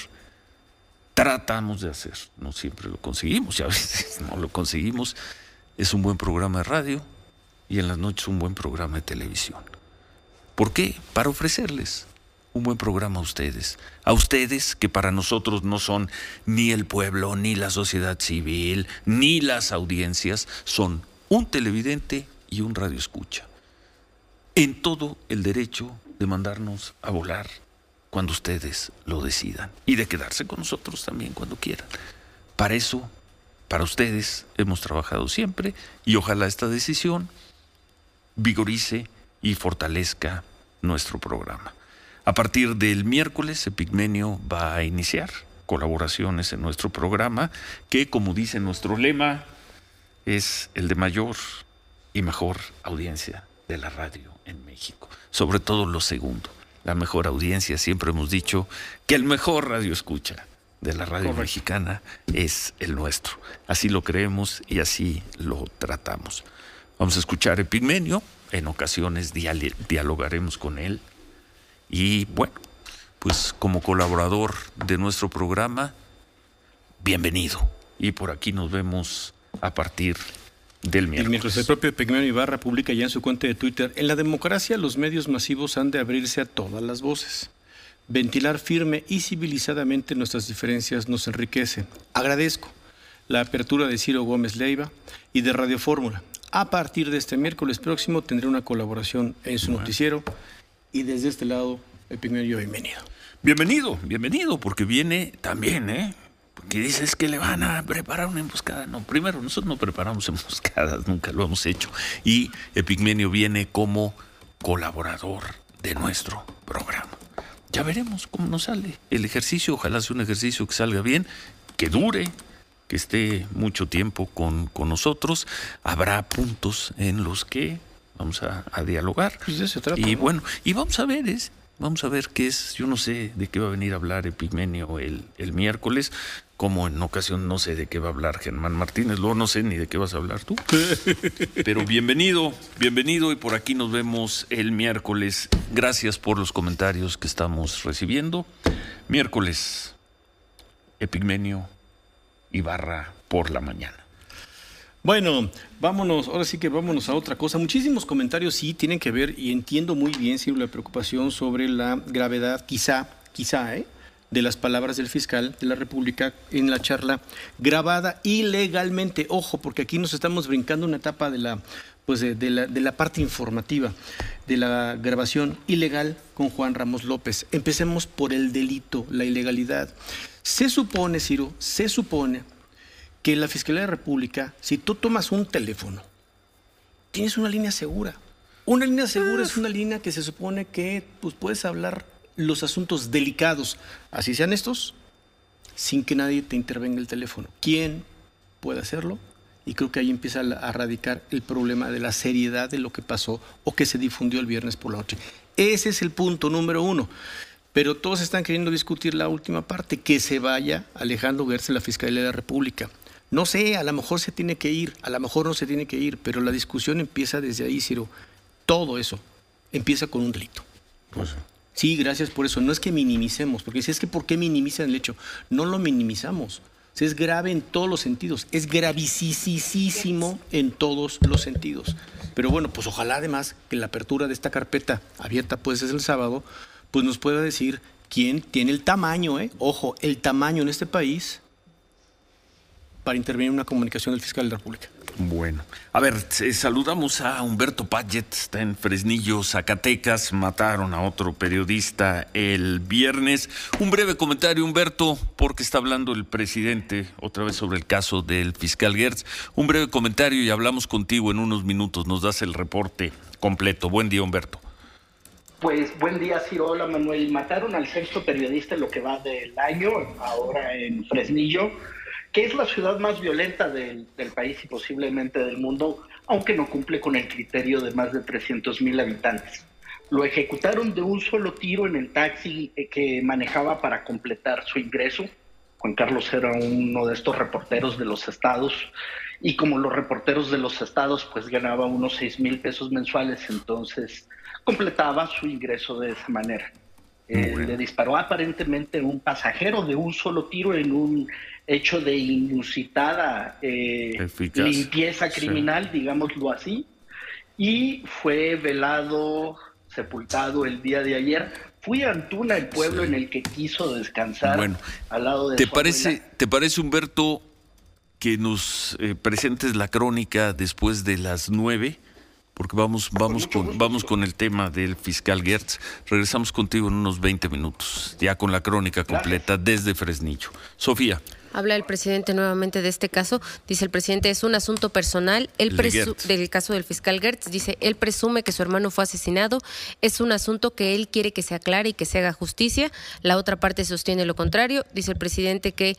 tratamos de hacer, no siempre lo conseguimos, y a veces no lo conseguimos, es un buen programa de radio y en las noches un buen programa de televisión. ¿Por qué? Para ofrecerles un buen programa a ustedes, a ustedes que para nosotros no son ni el pueblo, ni la sociedad civil, ni las audiencias, son un televidente y un radioescucha. En todo el derecho de mandarnos a volar cuando ustedes lo decidan y de quedarse con nosotros también cuando quieran. Para eso, para ustedes, hemos trabajado siempre y ojalá esta decisión vigorice y fortalezca nuestro programa. A partir del miércoles, Epigmenio va a iniciar colaboraciones en nuestro programa que, como dice nuestro lema, es el de mayor y mejor audiencia de la radio en México. Sobre todo lo segundo, la mejor audiencia. Siempre hemos dicho que el mejor radio escucha de la radio Correcto. Mexicana es el nuestro. Así lo creemos y así lo tratamos. Vamos a escuchar a Epigmenio, en ocasiones dial- dialogaremos con él y bueno, pues como colaborador de nuestro programa, bienvenido. Y por aquí nos vemos a partir del miércoles. El miércoles el propio Epigmenio Ibarra publica ya en su cuenta de Twitter: en la democracia los medios masivos han de abrirse a todas las voces. Ventilar firme y civilizadamente nuestras diferencias nos enriquecen. Agradezco la apertura de Ciro Gómez Leiva y de Radio Fórmula. A partir de este miércoles próximo tendré una colaboración en su bueno. noticiero y desde este lado, Epigmenio, bienvenido. Bienvenido, bienvenido, porque viene también, ¿eh? Porque dices que le van a preparar una emboscada. No, primero, nosotros no preparamos emboscadas, nunca lo hemos hecho. Y Epigmenio viene como colaborador de nuestro programa. Ya veremos cómo nos sale el ejercicio. Ojalá sea un ejercicio que salga bien, que dure, que esté mucho tiempo con, con nosotros. Habrá puntos en los que vamos a, a dialogar. Pues de eso se trata, y ¿no? bueno, y vamos a ver, es, vamos a ver qué es. Yo no sé de qué va a venir a hablar Epigmenio el, el miércoles, como en ocasión no sé de qué va a hablar Germán Martínez, luego no sé ni de qué vas a hablar tú. Pero bienvenido, bienvenido, y por aquí nos vemos el miércoles. Gracias por los comentarios que estamos recibiendo. Miércoles, Epigmenio Ibarra por la mañana. Bueno, vámonos, ahora sí que vámonos a otra cosa. Muchísimos comentarios sí tienen que ver, y entiendo muy bien, sí, la preocupación sobre la gravedad, quizá, quizá, ¿eh? de las palabras del fiscal de la República en la charla grabada ilegalmente. Ojo, porque aquí nos estamos brincando una etapa de la, pues de, de la, de la parte informativa, de la grabación ilegal con Juan Ramos López. Empecemos por el delito, la ilegalidad. Se supone, Ciro, se supone que la Fiscalía de la República, si tú tomas un teléfono, tienes una línea segura. Una línea segura es una línea que se supone que pues, puedes hablar los asuntos delicados, así sean estos, sin que nadie te intervenga el teléfono. ¿Quién puede hacerlo? Y creo que ahí empieza a radicar el problema de la seriedad de lo que pasó o que se difundió el viernes por la noche. Ese es el punto número uno. Pero todos están queriendo discutir la última parte, que se vaya Alejandro Gertz de la Fiscalía de la República. No sé, a lo mejor se tiene que ir, a lo mejor no se tiene que ir, pero la discusión empieza desde ahí, Ciro. Todo eso empieza con un delito. Pues sí, gracias por eso. No es que minimicemos, porque si es que ¿por qué minimizan el hecho? No lo minimizamos. Es grave en todos los sentidos, es gravísimo en todos los sentidos. Pero bueno, pues ojalá además que la apertura de esta carpeta abierta pues es el sábado, pues nos pueda decir quién tiene el tamaño, ¿eh? Ojo, el tamaño en este país para intervenir en una comunicación del fiscal de la República. Bueno, a ver, eh, saludamos a Humberto Padgett, está en Fresnillo, Zacatecas, mataron a otro periodista el viernes. Un breve comentario, Humberto, porque está hablando el presidente otra vez sobre el caso del fiscal Gertz. Un breve comentario y hablamos contigo en unos minutos, nos das el reporte completo. Buen día, Humberto. Pues buen día, Ciro. Hola, Manuel. Mataron al sexto periodista en lo que va del año, ahora en Fresnillo, que es la ciudad más violenta del, del país y posiblemente del mundo, aunque no cumple con el criterio de más de trescientos mil habitantes. Lo ejecutaron de un solo tiro en el taxi que manejaba para completar su ingreso. Juan Carlos era uno de estos reporteros de los estados, y como los reporteros de los estados pues ganaba unos seis mil pesos mensuales, entonces completaba su ingreso de esa manera. Eh, le disparó aparentemente a un pasajero de un solo tiro en un hecho de inusitada eh, limpieza criminal, sí, digámoslo así, y fue velado, sepultado el día de ayer. Fui a Antuna, el pueblo sí. en el que quiso descansar, bueno, al lado de ¿te su parece, abuela. ¿Te parece, Humberto, que nos eh, presentes la crónica después de las nueve? Porque vamos, vamos, con, con, vamos con el tema del fiscal Gertz. Regresamos contigo en unos veinte minutos, ya con la crónica completa desde Fresnillo. Sofía. Habla el presidente nuevamente de este caso. Dice el presidente, es un asunto personal. Él presu- del caso del fiscal Gertz, dice, él presume que su hermano fue asesinado. Es un asunto que él quiere que se aclare y que se haga justicia. La otra parte sostiene lo contrario. Dice el presidente que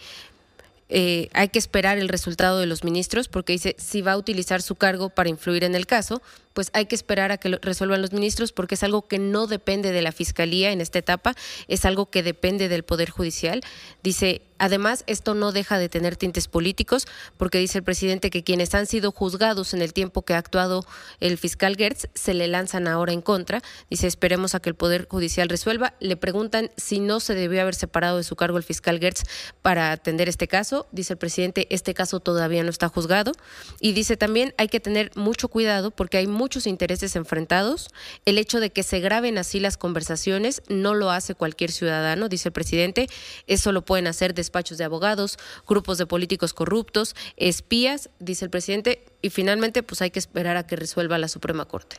Eh, hay que esperar el resultado de los ministros, porque dice, si va a utilizar su cargo para influir en el caso, pues hay que esperar a que lo resuelvan los ministros, porque es algo que no depende de la Fiscalía en esta etapa, es algo que depende del Poder Judicial. Dice, además, esto no deja de tener tintes políticos, porque dice el presidente que quienes han sido juzgados en el tiempo que ha actuado el fiscal Gertz se le lanzan ahora en contra. Dice, esperemos a que el Poder Judicial resuelva. Le preguntan si no se debió haber separado de su cargo el fiscal Gertz para atender este caso. Dice el presidente, este caso todavía no está juzgado. Y dice también, hay que tener mucho cuidado porque hay muchos intereses enfrentados. El hecho de que se graben así las conversaciones no lo hace cualquier ciudadano, dice el presidente. Eso lo pueden hacer despachos de abogados, grupos de políticos corruptos, espías, dice el presidente. Y finalmente, pues hay que esperar a que resuelva la Suprema Corte.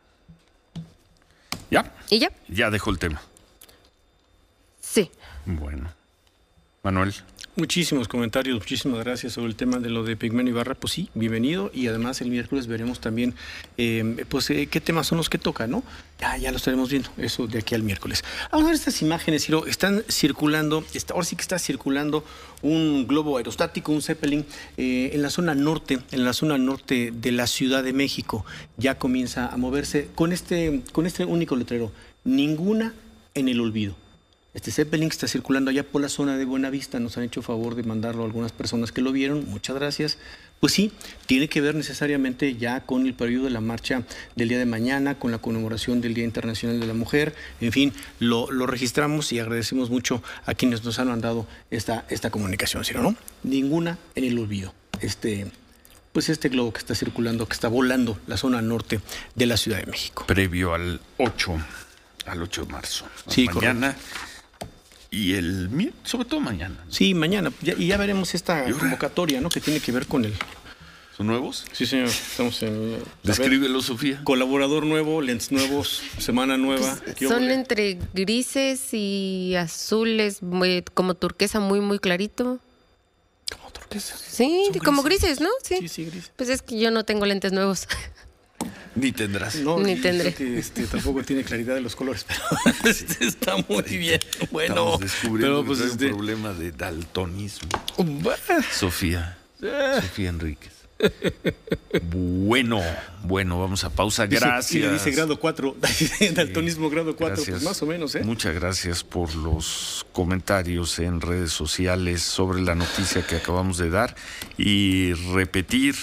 ¿Ya? ¿Y ya? Ya dejó el tema. Sí. Bueno. Manuel. Muchísimos comentarios, muchísimas gracias sobre el tema de lo de Pigmenio Ibarra. Pues sí, bienvenido, y además el miércoles veremos también eh, pues eh, qué temas son los que toca, ¿no? Ya, ya lo estaremos viendo, eso de aquí al miércoles. Vamos a ver estas imágenes, Ciro. Están circulando, está, ahora sí que está circulando un globo aerostático, un Zeppelin, eh, en la zona norte, en la zona norte de la Ciudad de México. Ya comienza a moverse con este, con este único letrero: ninguna en el olvido. Este Zeppelin está circulando allá por la zona de Buenavista. Nos han hecho favor de mandarlo a algunas personas que lo vieron. Muchas gracias. Pues sí, tiene que ver necesariamente ya con el periodo de la marcha del día de mañana, con la conmemoración del Día Internacional de la Mujer. En fin, lo, lo registramos y agradecemos mucho a quienes nos han mandado esta, esta comunicación, ¿sí, no? Ninguna en el olvido. Este pues este globo que está circulando, que está volando la zona norte de la Ciudad de México. Previo al ocho, al ocho de marzo. Sí, mañana. Correcto. Y el sobre todo mañana. Sí, mañana. Ya, y ya veremos esta convocatoria, ¿no? Que tiene que ver con el... ¿Son nuevos? Sí, señor. Estamos en... Descríbelo, Sofía. Colaborador nuevo, lentes nuevos, semana nueva. Pues son entre grises y azules, muy, como turquesa, muy, muy clarito. ¿Como turquesa? Sí, como grises, ¿no? Sí. Sí, sí, grises. Pues es que yo no tengo lentes nuevos. Ni tendrás. No, Ni tendré. Que este, tampoco tiene claridad de los colores, pero este está muy bien. Bueno, estamos descubriendo pero pues que este... un problema de daltonismo. Bah. Sofía. Ah. Sofía Enríquez. Bueno, bueno, vamos a pausa. Dice, Gracias. Y le dice grado cuatro, daltonismo grado cuatro, Gracias. pues más o menos, ¿eh? Muchas gracias por los comentarios en redes sociales sobre la noticia que acabamos de dar y repetir.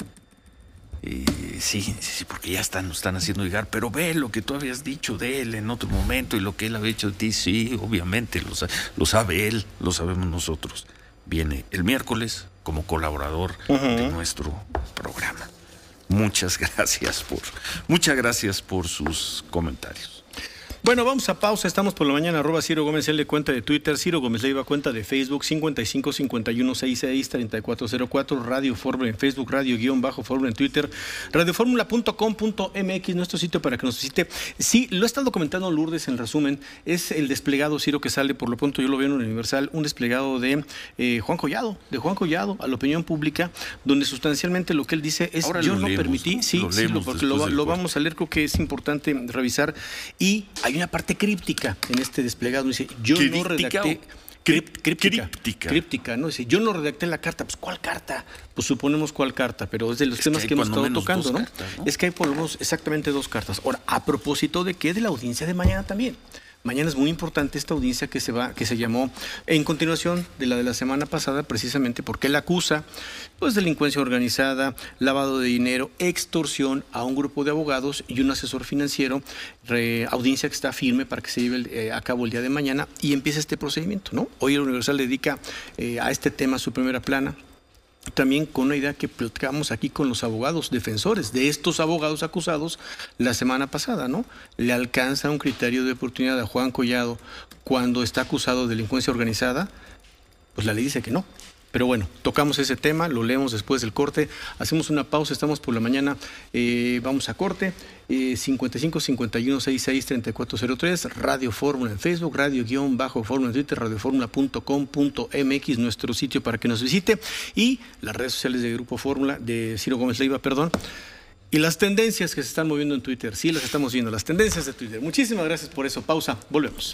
Y sí, sí, sí, porque ya están, nos están haciendo llegar, pero ve lo que tú habías dicho de él en otro momento y lo que él había hecho de ti, sí, obviamente, lo, lo sabe él, lo sabemos nosotros. Viene el miércoles como colaborador uh-huh. de nuestro programa. Muchas gracias por, muchas gracias por sus comentarios. Bueno, vamos a pausa. Estamos por la mañana, arroba Ciro Gómez L, cuenta de Twitter, Ciro Gómez Leiva, cuenta de Facebook, cincuenta y cinco, cincuenta y uno, sesenta y seis, treinta y cuatro cero cuatro, Radio Fórmula en Facebook, Radio guión bajo Fórmula en Twitter, radioformula punto com punto m x, nuestro sitio para que nos visite. Sí, lo ha estado comentando Lourdes en resumen, es el desplegado, Ciro, que sale, por lo pronto yo lo veo en el Universal, un desplegado de eh, Juan Collado, de Juan Collado a la opinión pública, donde sustancialmente lo que él dice es, ahora yo lo no leemos, permití, ¿no? sí, lo sí, lo, porque lo, lo vamos a leer, creo que es importante revisar, y hay una parte críptica en este desplegado, dice, yo no redacté... Críptica, críptica, críptica, ¿no? Dice, yo no redacté la carta, pues ¿cuál carta? Pues suponemos cuál carta, pero es de los es temas que, que hemos estado tocando, ¿no? Cartas, ¿no? Es que hay por lo menos exactamente dos cartas. Ahora, a propósito de qué, de la audiencia de mañana también. Mañana es muy importante esta audiencia que se va, que se llamó en continuación de la de la semana pasada, precisamente porque él acusa pues delincuencia organizada, lavado de dinero, extorsión a un grupo de abogados y un asesor financiero, re, audiencia que está firme para que se lleve eh, a cabo el día de mañana y empieza este procedimiento, ¿no? Hoy el Universal dedica eh, a este tema su primera plana. También con una idea que platicamos aquí con los abogados defensores de estos abogados acusados la semana pasada, ¿no? Le alcanza un criterio de oportunidad a Juan Collado cuando está acusado de delincuencia organizada, pues la ley dice que no. Pero bueno, tocamos ese tema, lo leemos después del corte, hacemos una pausa, estamos por la mañana, eh, vamos a corte, eh, cincuenta y cinco, cincuenta y uno, sesenta y seis, treinta y cuatro cero tres, Radio Fórmula en Facebook, Radio guión bajo Fórmula en Twitter, radioformula punto com punto m x, nuestro sitio para que nos visite, y las redes sociales de Grupo Fórmula, de Ciro Gómez Leiva, perdón, y las tendencias que se están moviendo en Twitter, sí las estamos viendo, las tendencias de Twitter. Muchísimas gracias por eso, pausa, volvemos.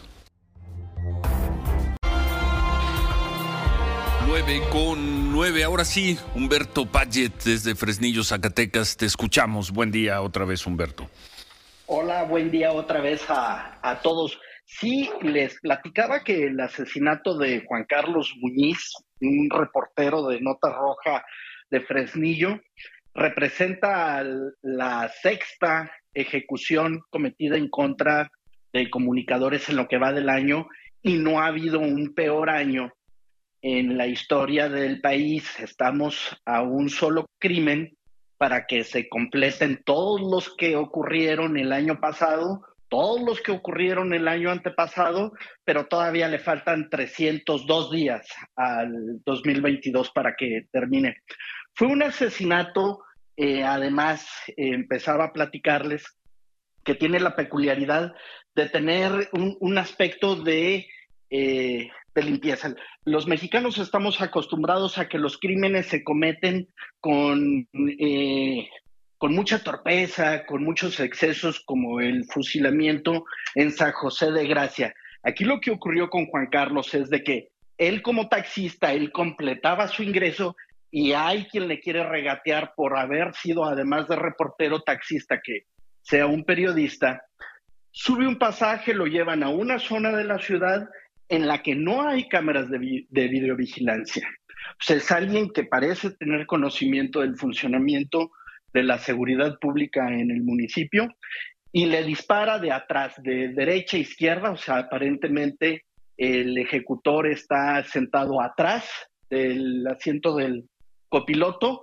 nueve con nueve, ahora sí, Humberto Payet desde Fresnillo, Zacatecas, te escuchamos. Buen día otra vez, Humberto. Hola, buen día otra vez a, a todos. Sí, les platicaba que el asesinato de Juan Carlos Muñiz, un reportero de Nota Roja de Fresnillo, representa la sexta ejecución cometida en contra de comunicadores en lo que va del año, y no ha habido un peor año en la historia del país. Estamos a un solo crimen para que se completen todos los que ocurrieron el año pasado, todos los que ocurrieron el año antepasado, pero todavía le faltan trescientos dos días al dos mil veintidós para que termine. Fue un asesinato, eh, además, eh, empezaba a platicarles que tiene la peculiaridad de tener un, un aspecto de... Eh, de limpieza. Los mexicanos estamos acostumbrados a que los crímenes se cometen con, eh, con mucha torpeza, con muchos excesos, como el fusilamiento en San José de Gracia. Aquí lo que ocurrió con Juan Carlos es de que él, como taxista, él completaba su ingreso y hay quien le quiere regatear por haber sido, además de reportero, taxista, que sea un periodista. Sube un pasaje, lo llevan a una zona de la ciudad en la que no hay cámaras de, vi- de videovigilancia. O sea, es alguien que parece tener conocimiento del funcionamiento de la seguridad pública en el municipio y le dispara de atrás, de derecha a izquierda. O sea, aparentemente el ejecutor está sentado atrás del asiento del copiloto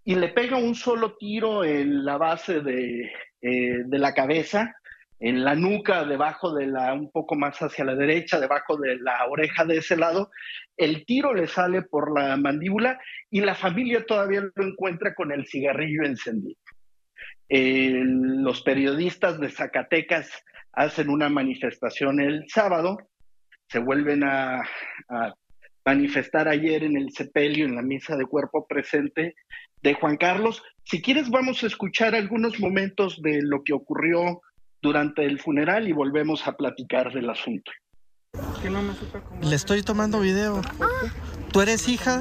y le pega un solo tiro en la base de, eh, de la cabeza, en la nuca, debajo de la, un poco más hacia la derecha, debajo de la oreja de ese lado. El tiro le sale por la mandíbula y la familia todavía lo encuentra con el cigarrillo encendido. Eh, los periodistas de Zacatecas hacen una manifestación el sábado, se vuelven a, a manifestar ayer en el sepelio, en la misa de cuerpo presente de Juan Carlos. Si quieres, vamos a escuchar algunos momentos de lo que ocurrió durante el funeral y volvemos a platicar del asunto. Le estoy tomando video. ¿Tú eres hija?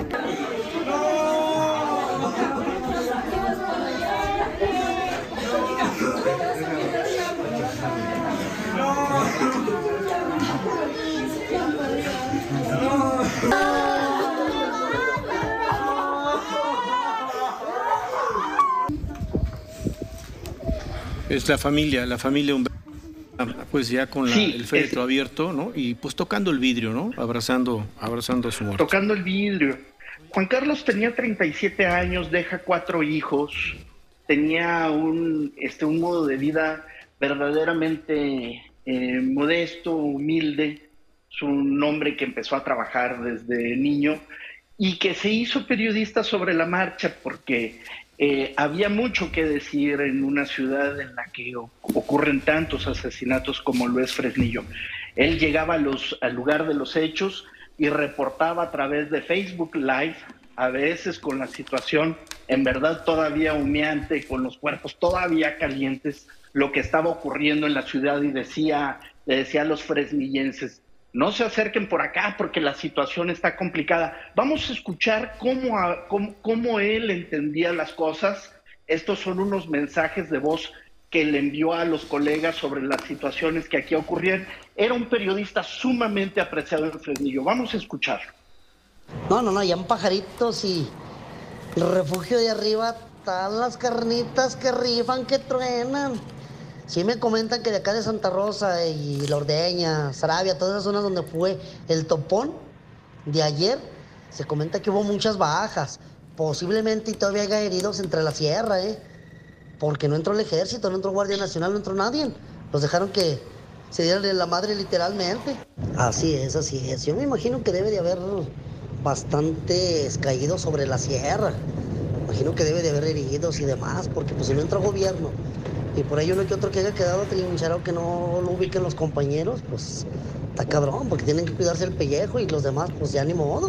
Es la familia, la familia pues ya con la, sí, el féretro es, abierto, ¿no? Y pues tocando el vidrio, ¿no? Abrazando, abrazando a su muerto. Tocando el vidrio. Juan Carlos tenía treinta y siete años, deja cuatro hijos, tenía un, este, un modo de vida verdaderamente eh, modesto, humilde. Es un hombre que empezó a trabajar desde niño y que se hizo periodista sobre la marcha porque eh, había mucho que decir en una ciudad en la que ocurren tantos asesinatos como lo es Fresnillo. Él llegaba a los, al lugar de los hechos y reportaba a través de Facebook Live, a veces con la situación en verdad todavía humeante, con los cuerpos todavía calientes, lo que estaba ocurriendo en la ciudad, y decía, le decía a los fresnillenses: no se acerquen por acá porque la situación está complicada. Vamos a escuchar cómo, cómo, cómo él entendía las cosas. Estos son unos mensajes de voz que le envió a los colegas sobre las situaciones que aquí ocurrían. Era un periodista sumamente apreciado en Fresnillo. Vamos a escucharlo. No, no, no, ya en Pajaritos y el refugio de arriba están las carnitas que rifan, que truenan. Sí me comentan que de acá de Santa Rosa y La Ordeña, Saravia, todas esas zonas donde fue el topón de ayer, se comenta que hubo muchas bajas, posiblemente y todavía haya heridos entre la sierra, ¿eh? Porque no entró el ejército, no entró Guardia Nacional, no entró nadie. Los dejaron que se dieran de la madre literalmente. Así es, así es. Yo me imagino que debe de haber bastantes caídos sobre la sierra. Imagino que debe de haber heridos y demás, porque pues si no entra gobierno y por ahí uno que otro que haya quedado trinchado que no lo ubiquen los compañeros, pues está cabrón, porque tienen que cuidarse el pellejo y los demás pues ya ni modo.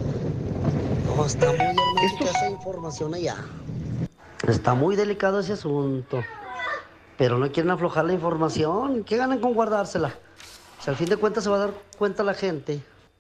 No, está muy hermética esa información allá. Está muy delicado ese asunto, pero no quieren aflojar la información. ¿Qué ganan con guardársela? O sea, al fin de cuentas se va a dar cuenta la gente.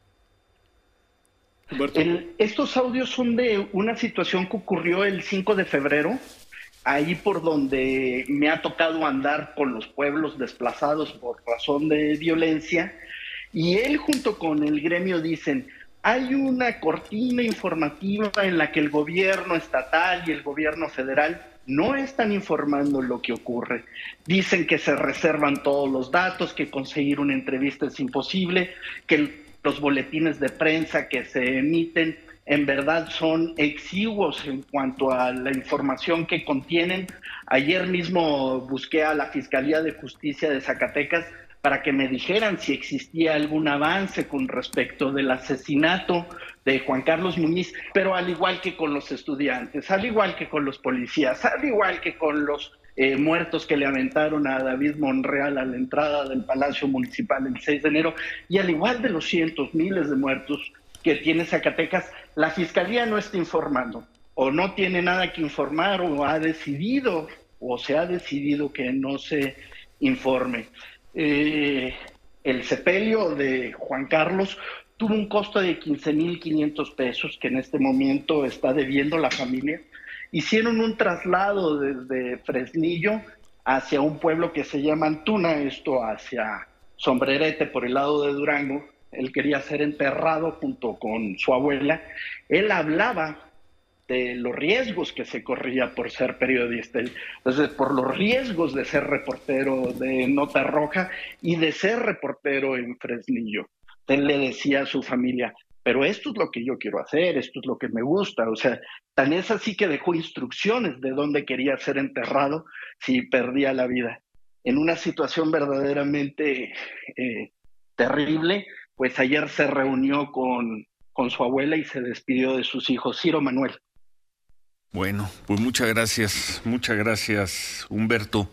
El, estos audios son de una situación que ocurrió el cinco de febrero, ahí por donde me ha tocado andar con los pueblos desplazados por razón de violencia, y él junto con el gremio dicen: hay una cortina informativa en la que el gobierno estatal y el gobierno federal no están informando lo que ocurre. Dicen que se reservan todos los datos, que conseguir una entrevista es imposible, que los boletines de prensa que se emiten en verdad son exiguos en cuanto a la información que contienen. Ayer mismo busqué a la Fiscalía de Justicia de Zacatecas para que me dijeran si existía algún avance con respecto del asesinato de Juan Carlos Muñiz, pero al igual que con los estudiantes, al igual que con los policías, al igual que con los eh, muertos que le aventaron a David Monreal a la entrada del Palacio Municipal el seis de enero, y al igual de los cientos, miles de muertos que tiene Zacatecas, la Fiscalía no está informando, o no tiene nada que informar, o ha decidido, o se ha decidido que no se informe. Eh, el sepelio de Juan Carlos tuvo un costo de quince mil quinientos pesos que en este momento está debiendo la familia. Hicieron un traslado desde Fresnillo hacia un pueblo que se llama Antuna, esto hacia Sombrerete por el lado de Durango. Él quería ser enterrado junto con su abuela. Él hablaba de los riesgos que se corría por ser periodista, entonces por los riesgos de ser reportero de Nota Roja y de ser reportero en Fresnillo. Él le decía a su familia: pero esto es lo que yo quiero hacer, esto es lo que me gusta. O sea, tan es así que dejó instrucciones de dónde quería ser enterrado si perdía la vida. En una situación verdaderamente eh, terrible, pues ayer se reunió con, con su abuela y se despidió de sus hijos. Ciro Manuel. Bueno, pues muchas gracias, muchas gracias, Humberto.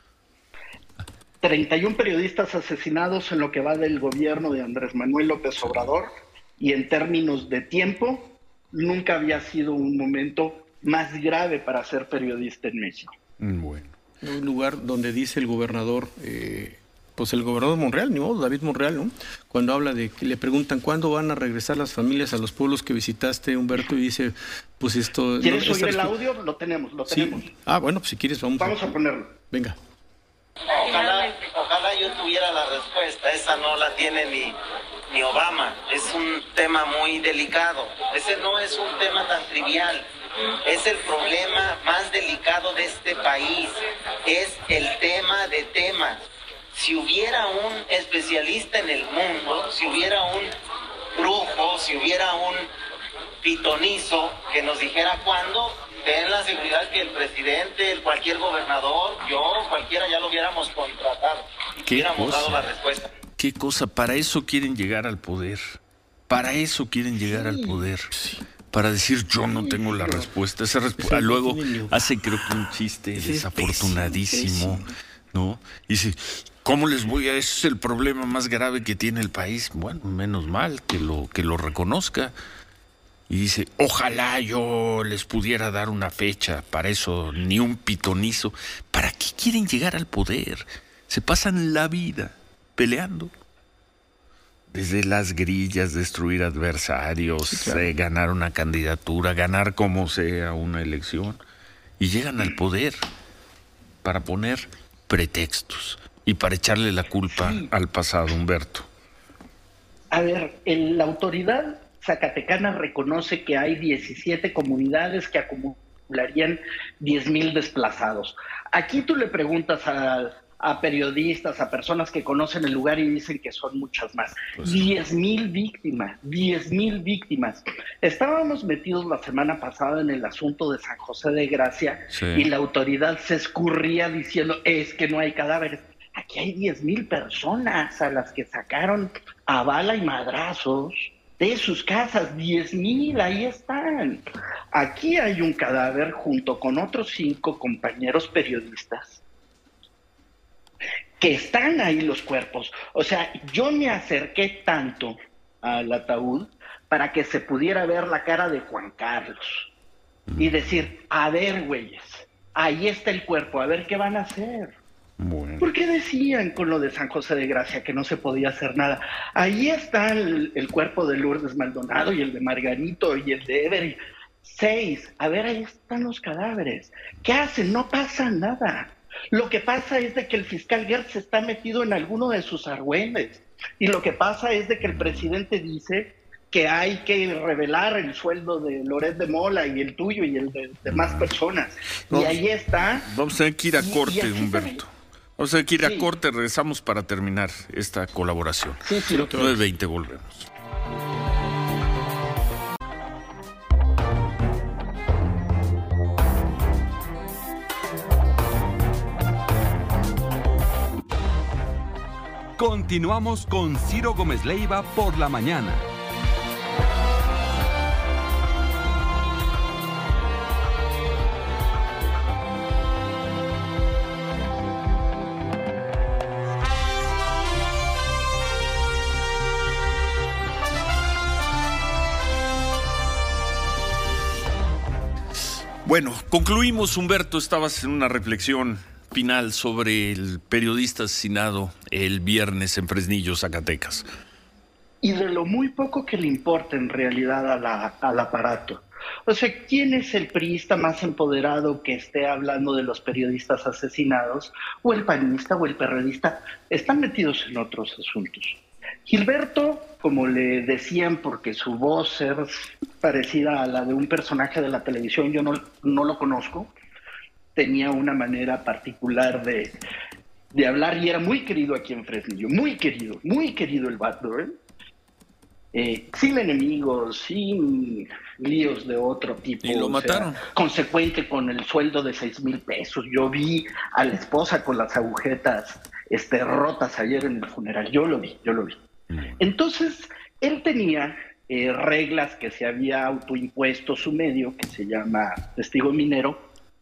treinta y uno periodistas asesinados en lo que va del gobierno de Andrés Manuel López Obrador, y en términos de tiempo, nunca había sido un momento más grave para ser periodista en México. Bueno. Un lugar donde dice el gobernador, eh, pues el gobernador Monreal, ¿no? David Monreal, ¿no? Cuando habla de que le preguntan cuándo van a regresar las familias a los pueblos que visitaste, Humberto, y dice, pues esto... ¿Quieres no, oír el resp- audio? Lo tenemos, lo tenemos. Sí. Ah, bueno, pues si quieres vamos, Vamos a ponerlo. Venga. Ojalá, ojalá yo tuviera la respuesta, esa no la tiene ni, ni Obama, es un tema muy delicado, ese no es un tema tan trivial, es el problema más delicado de este país, es el tema de temas. Si hubiera un especialista en el mundo, si hubiera un brujo, si hubiera un pitonizo que nos dijera cuándo, ten la seguridad que el presidente, el cualquier gobernador, yo, cualquiera ya lo hubiéramos contratado. ¿Qué hubiéramos cosa? dado la respuesta. ¿Qué cosa? Para eso quieren llegar al poder. Para eso quieren llegar al poder. Para decir yo no tengo la respuesta. Esa respu- luego hace creo que un chiste desafortunadísimo, ¿no? Y dice, ¿cómo les voy a...? Ese es el problema más grave que tiene el país. Bueno, menos mal que lo, que lo reconozca. Y dice, ojalá yo les pudiera dar una fecha, para eso ni un pitonizo. ¿Para qué quieren llegar al poder? Se pasan la vida peleando. Desde las grillas, destruir adversarios, sí, claro. eh, ganar una candidatura, ganar como sea una elección. Y llegan al poder para poner pretextos y para echarle la culpa sí. al pasado, Humberto. A ver, el, la autoridad zacatecana reconoce que hay diecisiete comunidades que acumularían diez mil desplazados. Aquí tú le preguntas a, a periodistas, a personas que conocen el lugar y dicen que son muchas más. Pues diez mil víctimas, diez mil víctimas. Estábamos metidos la semana pasada en el asunto de San José de Gracia sí. y la autoridad se escurría diciendo, es que no hay cadáveres. Aquí hay diez mil personas a las que sacaron a bala y madrazos de sus casas, diez mil, ahí están. Aquí hay un cadáver junto con otros cinco compañeros periodistas que están ahí los cuerpos. O sea, yo me acerqué tanto al ataúd para que se pudiera ver la cara de Juan Carlos y decir, a ver, güeyes, ahí está el cuerpo, a ver qué van a hacer. Bueno. ¿Por qué decían con lo de San José de Gracia que no se podía hacer nada? Ahí está el, el cuerpo de Lourdes Maldonado y el de Margarito y el de Ever. Seis. A ver, ahí están los cadáveres. ¿Qué hacen? No pasa nada. Lo que pasa es de que el fiscal Gertz está metido en alguno de sus argüendes. Y lo que pasa es de que el presidente dice que hay que revelar el sueldo de Loret de Mola y el tuyo y el de demás personas. Vamos, y ahí está. Vamos a tener que ir a y, corte, y Humberto. Vamos a tener que ir sí. a corte, regresamos para terminar esta colaboración. Sí, sí, nueve veinte, volvemos. Continuamos con Ciro Gómez Leiva por la mañana. Bueno, concluimos, Humberto, estabas en una reflexión final sobre el periodista asesinado el viernes en Fresnillo, Zacatecas. Y de lo muy poco que le importa en realidad a la, al aparato. O sea, ¿quién es el priista más empoderado que esté hablando de los periodistas asesinados? O el panista o el periodista. Están metidos en otros asuntos. Gilberto, como le decían, porque su voz es parecida a la de un personaje de la televisión, yo no, no lo conozco, tenía una manera particular de, de hablar y era muy querido aquí en Fresnillo, muy querido, muy querido el vato, ¿eh? eh, sin enemigos, sin líos de otro tipo. Y lo mataron. Sea, consecuente con el sueldo de seis mil pesos. Yo vi a la esposa con las agujetas este, rotas ayer en el funeral. Yo lo vi, yo lo vi. Entonces, él tenía eh, reglas que se había autoimpuesto su medio, que se llama Testigo Minero.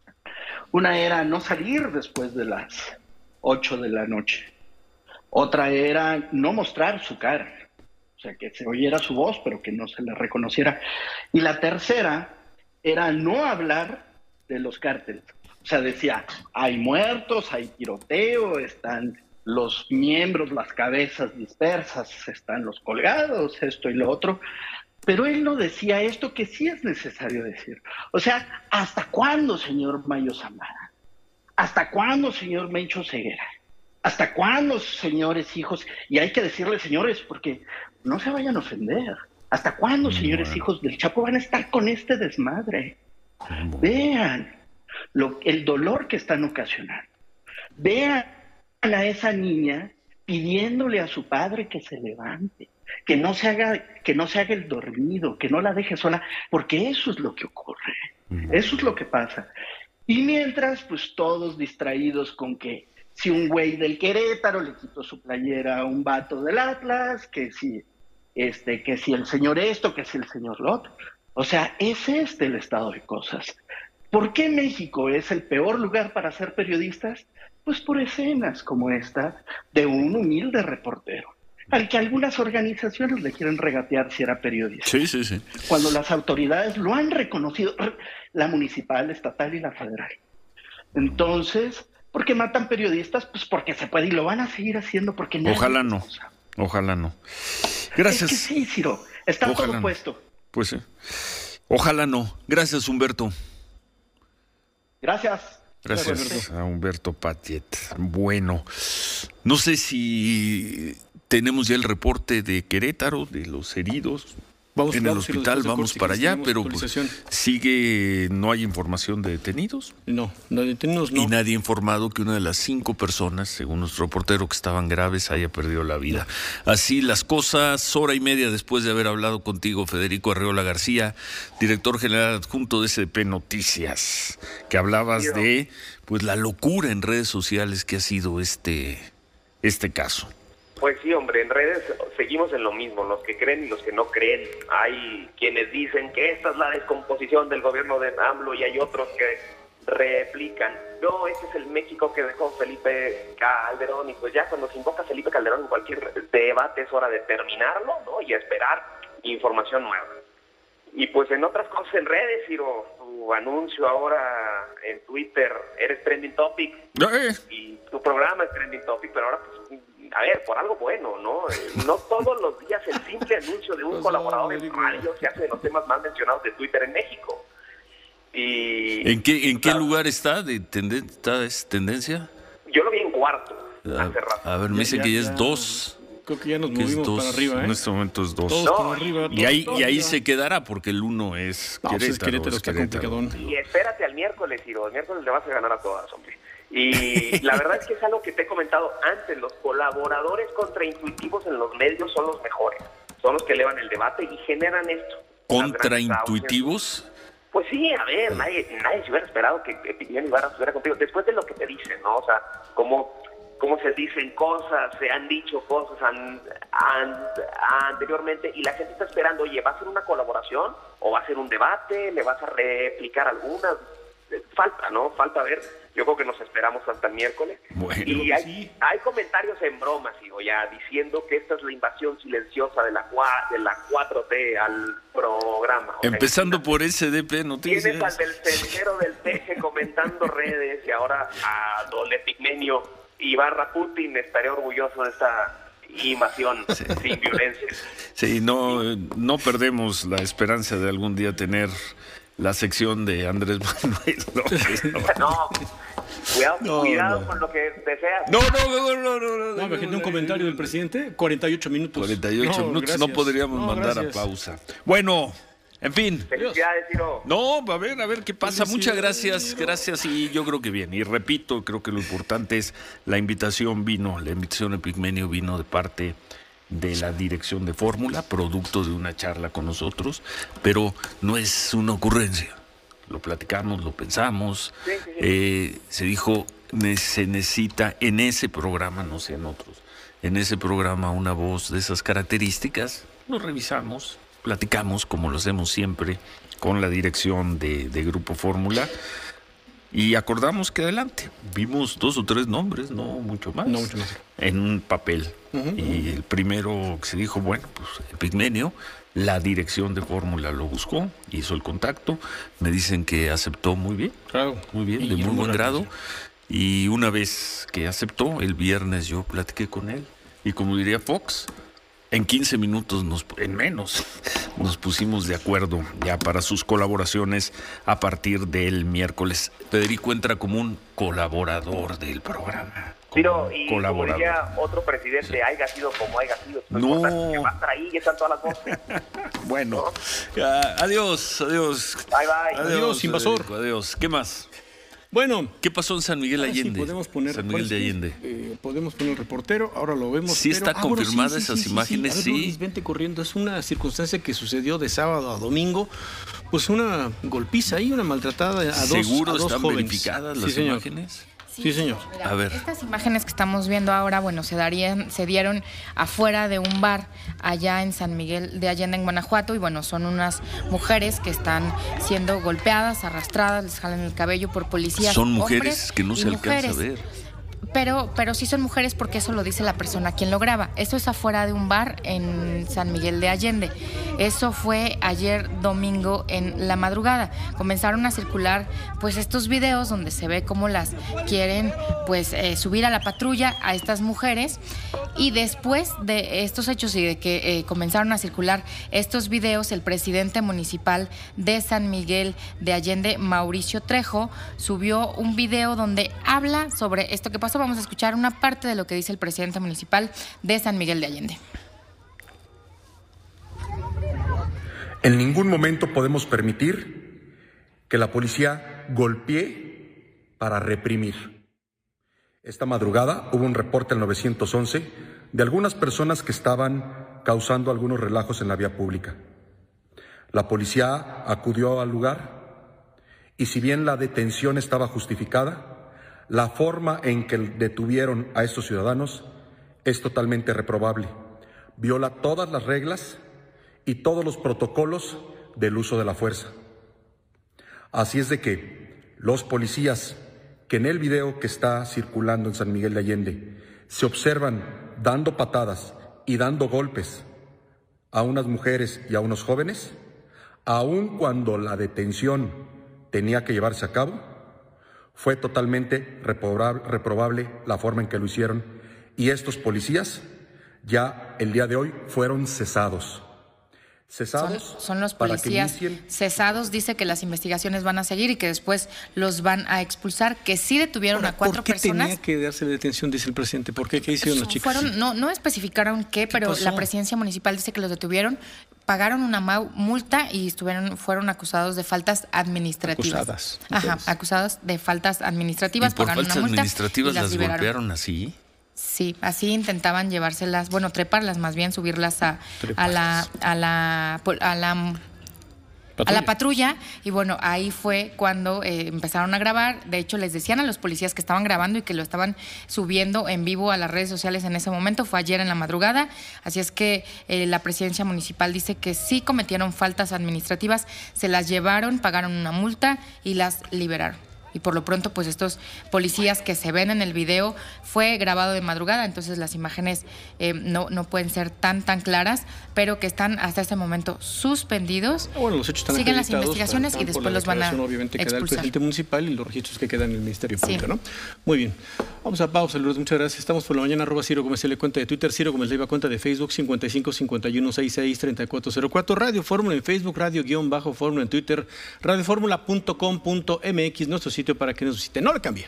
Una era no salir después de las ocho de la noche. Otra era no mostrar su cara. O sea, que se oyera su voz, pero que no se le reconociera. Y la tercera era no hablar de los cárteles. O sea, decía, hay muertos, hay tiroteo, están los miembros, las cabezas dispersas, están los colgados, esto y lo otro. Pero él no decía esto que sí es necesario decir. O sea, ¿hasta cuándo, señor Mayo Zambada? ¿Hasta cuándo, señor Mencho Ceguera? ¿Hasta cuándo, señores hijos? Y hay que decirle, señores, porque no se vayan a ofender. ¿Hasta cuándo, señores bueno. hijos del Chapo, van a estar con este desmadre? Bueno. Vean lo, el dolor que están ocasionando. Vean a esa niña pidiéndole a su padre que se levante, que no se haga, que no se haga el dormido, que no la deje sola, porque eso es lo que ocurre. Bueno. Eso es lo que pasa. Y mientras, pues todos distraídos con que si un güey del Querétaro le quitó su playera a un vato del Atlas, que si, este, que si el señor esto, que si el señor lo otro. O sea, es este el estado de cosas. ¿Por qué México es el peor lugar para ser periodistas? Pues por escenas como esta de un humilde reportero, al que algunas organizaciones le quieren regatear si era periodista. Sí, sí, sí. Cuando las autoridades lo han reconocido, la municipal, estatal y la federal. Entonces, ¿por qué matan periodistas? Pues porque se puede y lo van a seguir haciendo porque nadie Ojalá no, ojalá no. Gracias. Es que sí, Ciro, está Ojalá todo no. puesto. Pues sí. Ojalá no. Gracias, Humberto. Gracias. Gracias, Gracias a Humberto Patiet. Bueno, no sé si tenemos ya el reporte de Querétaro, de los heridos. Vamos, en vamos, el hospital, vamos para allá, pero pues, sigue, no hay información de detenidos. No, no detenidos no. Y nadie ha informado que una de las cinco personas, según nuestro reportero, que estaban graves, haya perdido la vida. No. Así las cosas, hora y media después de haber hablado contigo, Federico Arreola García, director general adjunto de S D P Noticias, que hablabas Yo. de pues la locura en redes sociales que ha sido este, este caso. Pues sí, hombre, en redes seguimos en lo mismo, los que creen y los que no creen. Hay quienes dicen que esta es la descomposición del gobierno de AMLO y hay otros que replican. No, este es el México que dejó Felipe Calderón y pues ya cuando se invoca Felipe Calderón en cualquier debate es hora de terminarlo, ¿no? Y esperar información nueva. Y pues en otras cosas en redes, Ciro, tu anuncio ahora en Twitter, eres trending topic ¿Eh? y tu programa es trending topic, pero ahora pues... A ver, por algo bueno, ¿no? No todos los días el simple anuncio de un pues colaborador en radio se hace de los temas más mencionados de Twitter en México. Y ¿En qué en claro, qué lugar está de tenden, está, es tendencia? Yo lo vi en cuarto, a, hace rato. A ver, me dicen que ya es dos. Creo que ya nos movimos dos, para arriba, ¿eh? En este momento es dos. Todos no, para arriba, y ahí, todos, y ahí todos, se quedará porque el uno es no, Querétaro. Pues es Querétaro, es está Querétaro. complicadón. Y espérate al miércoles, Ciro. El miércoles le vas a ganar a todas, hombre. Y la verdad es que es algo que te he comentado antes, los colaboradores contraintuitivos en los medios son los mejores, son los que elevan el debate y generan esto. ¿Contraintuitivos? Pues sí, a ver, nadie, nadie se hubiera esperado que Epidemio Ibarra estuviera contigo, después de lo que te dicen, ¿no? O sea, cómo, cómo se dicen cosas, se han dicho cosas an, an, anteriormente y la gente está esperando, oye, ¿va a ser una colaboración o va a ser un debate? ¿Le vas a replicar algunas? Falta, ¿no? Falta ver. Yo creo que nos esperamos hasta el miércoles. Bueno, y hay, sí. hay comentarios en bromas, digo, ya diciendo que esta es la invasión silenciosa de la, de la cuatro T al programa. O Empezando sea, por S D P Noticias. Tienes al del cenicero del Teje comentando redes y ahora a Don Epigmenio Ibarra Putin estaría orgulloso de esta invasión sí. sin violencia. Sí, no, no perdemos la esperanza de algún día tener la sección de Andrés Manuel López. No, no cuidado, no, cuidado no. con lo que deseas. No, no, no, no, no. No, no imagínate un comentario del presidente, cuarenta y ocho minutos. cuarenta y ocho no, minutos, gracias. no podríamos no, mandar gracias. a pausa. Bueno, en fin. Felicidades, Ciro. No, a ver, a ver qué pasa. Muchas gracias, gracias y yo creo que bien. Y repito, creo que lo importante es la invitación vino, la invitación a Epigmenio vino de parte de la dirección de Fórmula, producto de una charla con nosotros, pero no es una ocurrencia. Lo platicamos, lo pensamos, sí, sí, sí. Eh, se dijo, se necesita en ese programa, no sé en otros, en ese programa una voz de esas características. Lo revisamos, platicamos, como lo hacemos siempre, con la dirección de, de Grupo Fórmula, y acordamos que adelante. Vimos dos o tres nombres, no mucho más, no mucho más. En un papel. Uh-huh. Y el primero que se dijo, bueno, pues Epigmenio. La dirección de Fórmula lo buscó, hizo el contacto, me dicen que aceptó muy bien, claro, muy bien, de muy buen grado. Y una vez que aceptó, el viernes yo platiqué con él. Y como diría Fox, en quince minutos, nos, en menos, nos pusimos de acuerdo ya para sus colaboraciones a partir del miércoles. Federico entra como un colaborador del programa. Ciro, y como diría otro presidente, sí. haya sido como haya sido. No. Que va a estar ahí y están todas las voces. Bueno, ¿no? uh, adiós, adiós. Bye, bye. Adiós, adiós invasor. Federico, adiós. ¿Qué más? Bueno. ¿Qué pasó en San Miguel Allende? Sí, podemos poner, San Miguel de Allende. Eh, podemos poner el reportero, ahora lo vemos. Sí, pero, está ah, confirmada bueno, sí, sí, esas sí, imágenes, sí. sí. A ver, Luis, vente corriendo. Es una circunstancia que sucedió de sábado a domingo. Pues una golpiza ahí, una maltratada a dos, ¿Seguro a dos están jóvenes. verificadas sí, las señor. imágenes? Sí, sí, señor. Mira, a ver. Estas imágenes que estamos viendo ahora, bueno, se darían, se dieron afuera de un bar allá en San Miguel de Allende, en Guanajuato, y bueno, son unas mujeres que están siendo golpeadas, arrastradas, les jalan el cabello por policías. Son mujeres que no se alcanza a ver. Pero, pero sí son mujeres porque eso lo dice la persona quien lo graba. Eso es afuera de un bar en San Miguel de Allende. Eso fue ayer domingo en la madrugada. Comenzaron a circular pues estos videos donde se ve cómo las quieren pues eh, subir a la patrulla a estas mujeres. Y después de estos hechos y de que eh, comenzaron a circular estos videos, el presidente municipal de San Miguel de Allende, Mauricio Trejo, subió un video donde habla sobre esto que pasó. Vamos a escuchar una parte de lo que dice el presidente municipal de San Miguel de Allende. En ningún momento podemos permitir que la policía golpee para reprimir. Esta madrugada hubo un reporte al nueve once de algunas personas que estaban causando algunos relajos en la vía pública. La policía acudió al lugar y si bien la detención estaba justificada, la forma en que detuvieron a estos ciudadanos es totalmente reprobable. Viola todas las reglas y todos los protocolos del uso de la fuerza. Así es de que los policías que en el video que está circulando en San Miguel de Allende se observan dando patadas y dando golpes a unas mujeres y a unos jóvenes, aun cuando la detención tenía que llevarse a cabo, fue totalmente reprobable, reprobable la forma en que lo hicieron y estos policías ya el día de hoy fueron cesados. Cesados son, son los policías cesados, dice que las investigaciones van a seguir y que después los van a expulsar, que sí detuvieron Ahora, a cuatro ¿por qué personas. Tenía que darse la detención, dice el presidente? ¿Por qué? ¿Qué hicieron los chicos? Fueron, no, no especificaron qué, ¿Qué pero pasó? La presidencia municipal dice que los detuvieron, pagaron una multa y estuvieron, fueron acusados de faltas administrativas. Acusadas. Ajá, Entonces. acusados de faltas administrativas, ¿Y por pagaron faltas una multa administrativas y las, las liberaron. golpearon así? Sí, así intentaban llevárselas, bueno, treparlas más bien, subirlas a, a la a la a la Patrulla. a la patrulla y bueno, ahí fue cuando eh, empezaron a grabar. De hecho, les decían a los policías que estaban grabando y que lo estaban subiendo en vivo a las redes sociales en ese momento. Fue ayer en la madrugada, así es que eh, la presidencia municipal dice que sí cometieron faltas administrativas, se las llevaron, pagaron una multa y las liberaron. Y por lo pronto, pues estos policías que se ven en el video fue grabado de madrugada, entonces las imágenes eh, no, no pueden ser tan, tan claras, pero que están hasta este momento suspendidos. Bueno, los hechos están Siguen las acreditados, investigaciones y después los van a obviamente queda el presidente municipal y los registros que quedan en el Ministerio Público, sí. ¿no? Muy bien. Vamos a pausa, Lourdes, muchas gracias. Estamos por la mañana, arroba Ciro Gómez le cuenta de Twitter, Ciro Gómez Leiva cuenta de Facebook, cincuenta y cinco, cincuenta y uno, sesenta y seis, treinta y cuatro cero cuatro, Radio Fórmula en Facebook, Radio guión bajo Fórmula en Twitter, radio fórmula punto com punto m x, nuestro sitio para que nos visiten. No le cambie.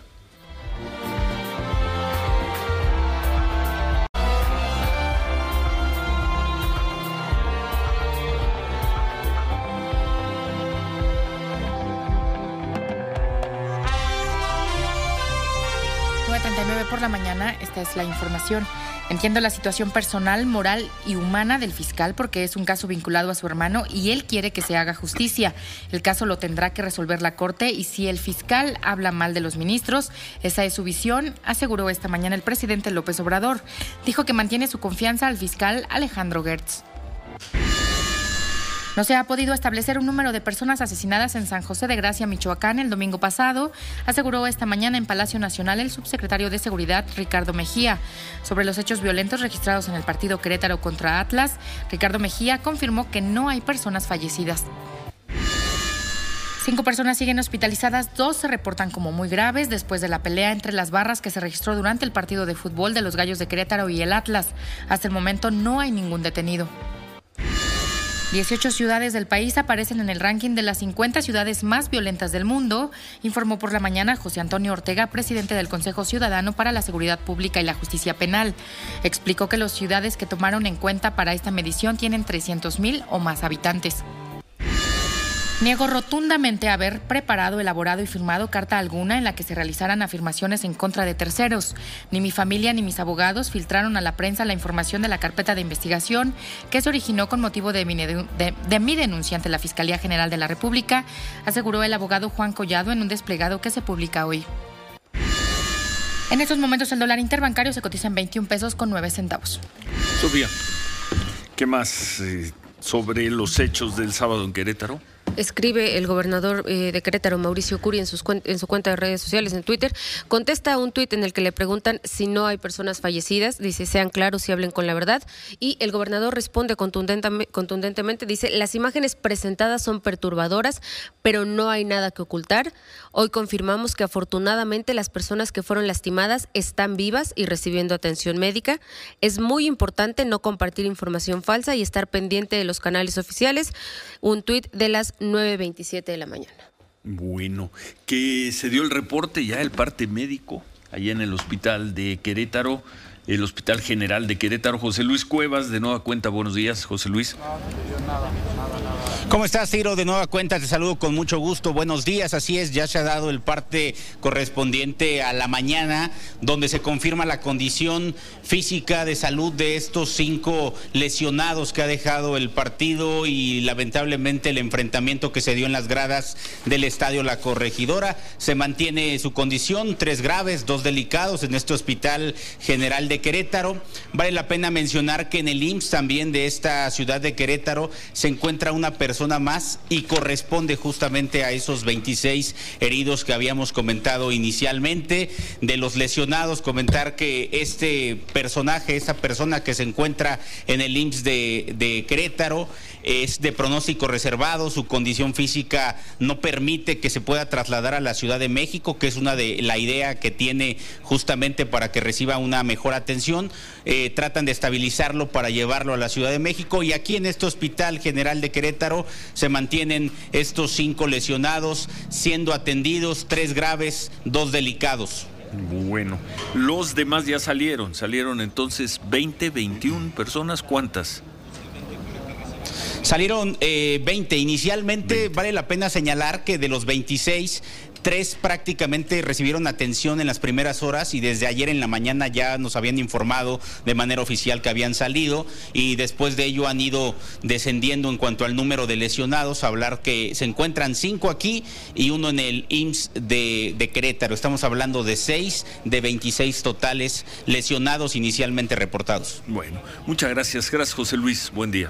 nueve treinta y nueve por la mañana, esta es la información. Entiendo la situación personal, moral y humana del fiscal porque es un caso vinculado a su hermano y él quiere que se haga justicia. El caso lo tendrá que resolver la Corte y si el fiscal habla mal de los ministros, esa es su visión, aseguró esta mañana el presidente López Obrador. Dijo que mantiene su confianza al fiscal Alejandro Gertz. No se ha podido establecer un número de personas asesinadas en San José de Gracia, Michoacán, el domingo pasado, aseguró esta mañana en Palacio Nacional el subsecretario de Seguridad, Ricardo Mejía. Sobre los hechos violentos registrados en el partido Querétaro contra Atlas, Ricardo Mejía confirmó que no hay personas fallecidas. Cinco personas siguen hospitalizadas, dos se reportan como muy graves después de la pelea entre las barras que se registró durante el partido de fútbol de los Gallos de Querétaro y el Atlas. Hasta el momento no hay ningún detenido. dieciocho ciudades del país aparecen en el ranking de las cincuenta ciudades más violentas del mundo, informó por la mañana José Antonio Ortega, presidente del Consejo Ciudadano para la Seguridad Pública y la Justicia Penal. Explicó que las ciudades que tomaron en cuenta para esta medición tienen trescientos mil o más habitantes. Niego rotundamente haber preparado, elaborado y firmado carta alguna en la que se realizaran afirmaciones en contra de terceros. Ni mi familia ni mis abogados filtraron a la prensa la información de la carpeta de investigación que se originó con motivo de mi, de, de mi denuncia ante la Fiscalía General de la República, aseguró el abogado Juan Collado en un desplegado que se publica hoy. En estos momentos el dólar interbancario se cotiza en veintiún pesos con nueve centavos. Sofía, ¿qué más eh, sobre los hechos del sábado en Querétaro? Escribe el gobernador eh, de Querétaro, Mauricio Curi, en, sus, en su cuenta de redes sociales, en Twitter, contesta un tuit en el que le preguntan si no hay personas fallecidas, dice, sean claros y hablen con la verdad, y el gobernador responde contundentemente, contundentemente, dice, las imágenes presentadas son perturbadoras, pero no hay nada que ocultar. Hoy confirmamos que afortunadamente las personas que fueron lastimadas están vivas y recibiendo atención médica. Es muy importante no compartir información falsa y estar pendiente de los canales oficiales. Un tuit de las nueve veintisiete de la mañana. Bueno, que se dio el reporte ya el parte médico allá en el hospital de Querétaro, el Hospital General de Querétaro. José Luis Cuevas, de nueva cuenta, buenos días, José Luis. No, nada, nada, nada. ¿Cómo estás, Ciro? De nueva cuenta te saludo con mucho gusto. Buenos días, así es, ya se ha dado el parte correspondiente a la mañana, donde se confirma la condición física de salud de estos cinco lesionados que ha dejado el partido y lamentablemente el enfrentamiento que se dio en las gradas del Estadio La Corregidora. Se mantiene su condición, tres graves, dos delicados en este Hospital General de Querétaro. Vale la pena mencionar que en el I M S S también de esta ciudad de Querétaro se encuentra una persona más y corresponde justamente a esos veintiséis heridos que habíamos comentado inicialmente. De los lesionados, comentar que este personaje, esta persona que se encuentra en el I M S S de, de Querétaro, es de pronóstico reservado, su condición física no permite que se pueda trasladar a la Ciudad de México, que es una de la idea que tiene justamente para que reciba una mejor atención. Eh, tratan de estabilizarlo para llevarlo a la Ciudad de México, y aquí en este Hospital General de Querétaro se mantienen estos cinco lesionados siendo atendidos, tres graves, dos delicados. Bueno, los demás ya salieron, salieron entonces veinte, veintiuna personas, ¿cuántas? Salieron eh, veinte. Inicialmente veinte. Vale la pena señalar que de los veintiséis, tres prácticamente recibieron atención en las primeras horas y desde ayer en la mañana ya nos habían informado de manera oficial que habían salido, y después de ello han ido descendiendo en cuanto al número de lesionados, a hablar que se encuentran cinco aquí y uno en el I M S S de, de Querétaro. Estamos hablando de seis de veintiséis totales lesionados inicialmente reportados. Bueno, muchas gracias. Gracias, José Luis. Buen día.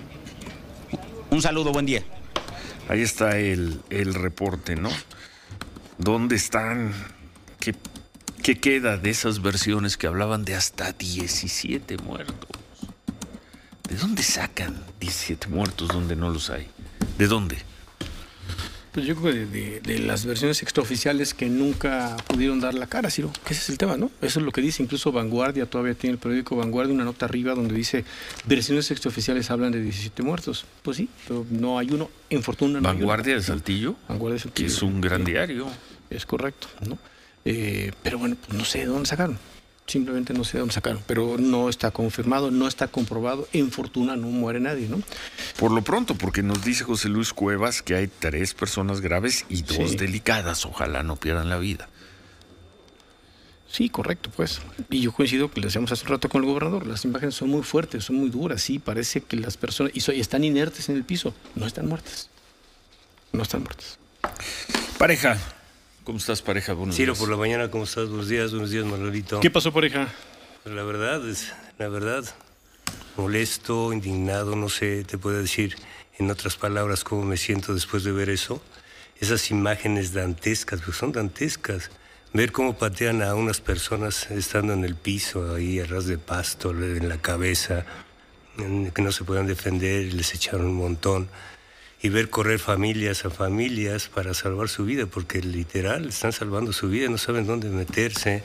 Un saludo, buen día. Ahí está el, el reporte, ¿no? ¿Dónde están? ¿Qué, ¿Qué queda de esas versiones que hablaban de hasta diecisiete muertos? ¿De dónde sacan diecisiete muertos donde no los hay? ¿De dónde? Pues yo creo que de, de, de las versiones extraoficiales que nunca pudieron dar la cara, Ciro, que ese es el tema, ¿no? Eso es lo que dice, incluso Vanguardia, todavía tiene el periódico Vanguardia una nota arriba donde dice, versiones extraoficiales hablan de diecisiete muertos. Pues sí, pero no hay uno, en fortuna no Vanguardia hay uno. de Saltillo, Vanguardia de Saltillo, que es un gran sí, diario. Es correcto, ¿no? Eh, pero bueno, pues no sé de dónde sacaron. Simplemente no sé de dónde sacaron, pero no está confirmado, no está comprobado. En fortuna no muere nadie, ¿no? Por lo pronto, porque nos dice José Luis Cuevas que hay tres personas graves y dos sí. delicadas. Ojalá no pierdan la vida. Sí, correcto, pues. Y yo coincido que le decíamos hace un rato con el gobernador, las imágenes son muy fuertes, son muy duras, sí, parece que las personas, y, so, y están inertes en el piso, no están muertas, no están muertas. Pareja, ¿cómo estás, pareja? Buenos Ciro, días. por la mañana, ¿cómo estás? Buenos días, buenos días, Manolito. ¿Qué pasó, pareja? Pues la verdad, es, la verdad, molesto, indignado, no sé, te puedo decir en otras palabras cómo me siento después de ver eso. Esas imágenes dantescas, pues son dantescas. Ver cómo patean a unas personas estando en el piso, ahí a ras de pasto, en la cabeza, que no se puedan defender, y les echaron un montón. Y ver correr familias a familias para salvar su vida, porque literal están salvando su vida, no saben dónde meterse.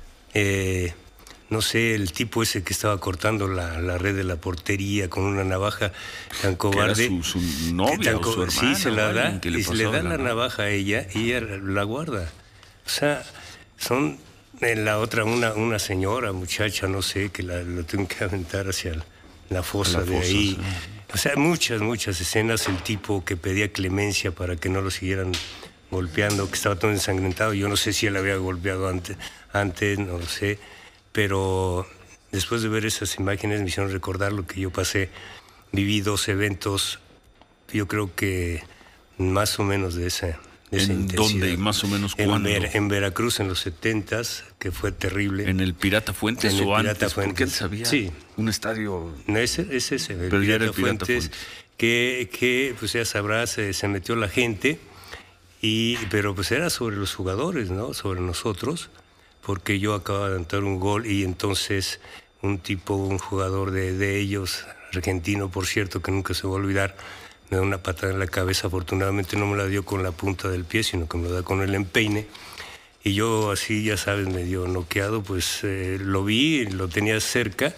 Eh, no sé, el tipo ese que estaba cortando la, la red de la portería con una navaja tan cobarde. ¿Que era su, su novia tan o su hermana? Sí, se la da, le y se le da la navaja a ella y ella la guarda. O sea, son en la otra, una, una señora, muchacha, no sé, que la, lo tengo que aventar hacia la fosa, la de fosa, ahí. Sí. O sea, muchas, muchas escenas. El tipo que pedía clemencia para que no lo siguieran golpeando, que estaba todo ensangrentado. Yo no sé si él había golpeado antes, antes, no lo sé. Pero después de ver esas imágenes me hicieron recordar lo que yo pasé. Viví dos eventos, yo creo que más o menos de esa, de esa ¿En intensidad. dónde y más o menos en cuándo? Ver, en Veracruz en los setentas, que fue terrible. ¿En el Pirata Fuentes en el o Pirata antes? Fuentes. Porque él sabía sí. un estadio... No, ese es ese, el Pero Pirata, ya era el Pirata Fuentes, Fuentes. Que, que, pues ya sabrás, se, se metió la gente, y, pero pues era sobre los jugadores, ¿no? Sobre nosotros, porque yo acababa de anotar un gol y entonces un tipo, un jugador de, de ellos, argentino por cierto, que nunca se va a olvidar, me da una patada en la cabeza. Afortunadamente no me la dio con la punta del pie, sino que me la da con el empeine. Y yo así, ya sabes, medio noqueado, pues eh, lo vi, lo tenía cerca,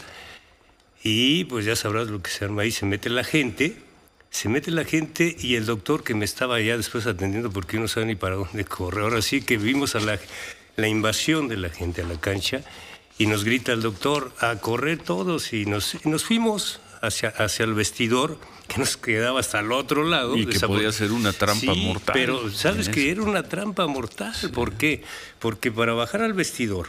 y pues ya sabrás lo que se arma ahí. Se mete la gente, se mete la gente y el doctor que me estaba ya después atendiendo, porque yo no sabía ni para dónde correr. Ahora sí que vimos a la, la invasión de la gente a la cancha, y nos grita el doctor a correr todos, y nos, y nos fuimos hacia, hacia el vestidor, que nos quedaba hasta el otro lado. Y que Esa podía ser una trampa sí, mortal. Pero sabes que era una trampa mortal. Sí. ¿Por qué? Porque para bajar al vestidor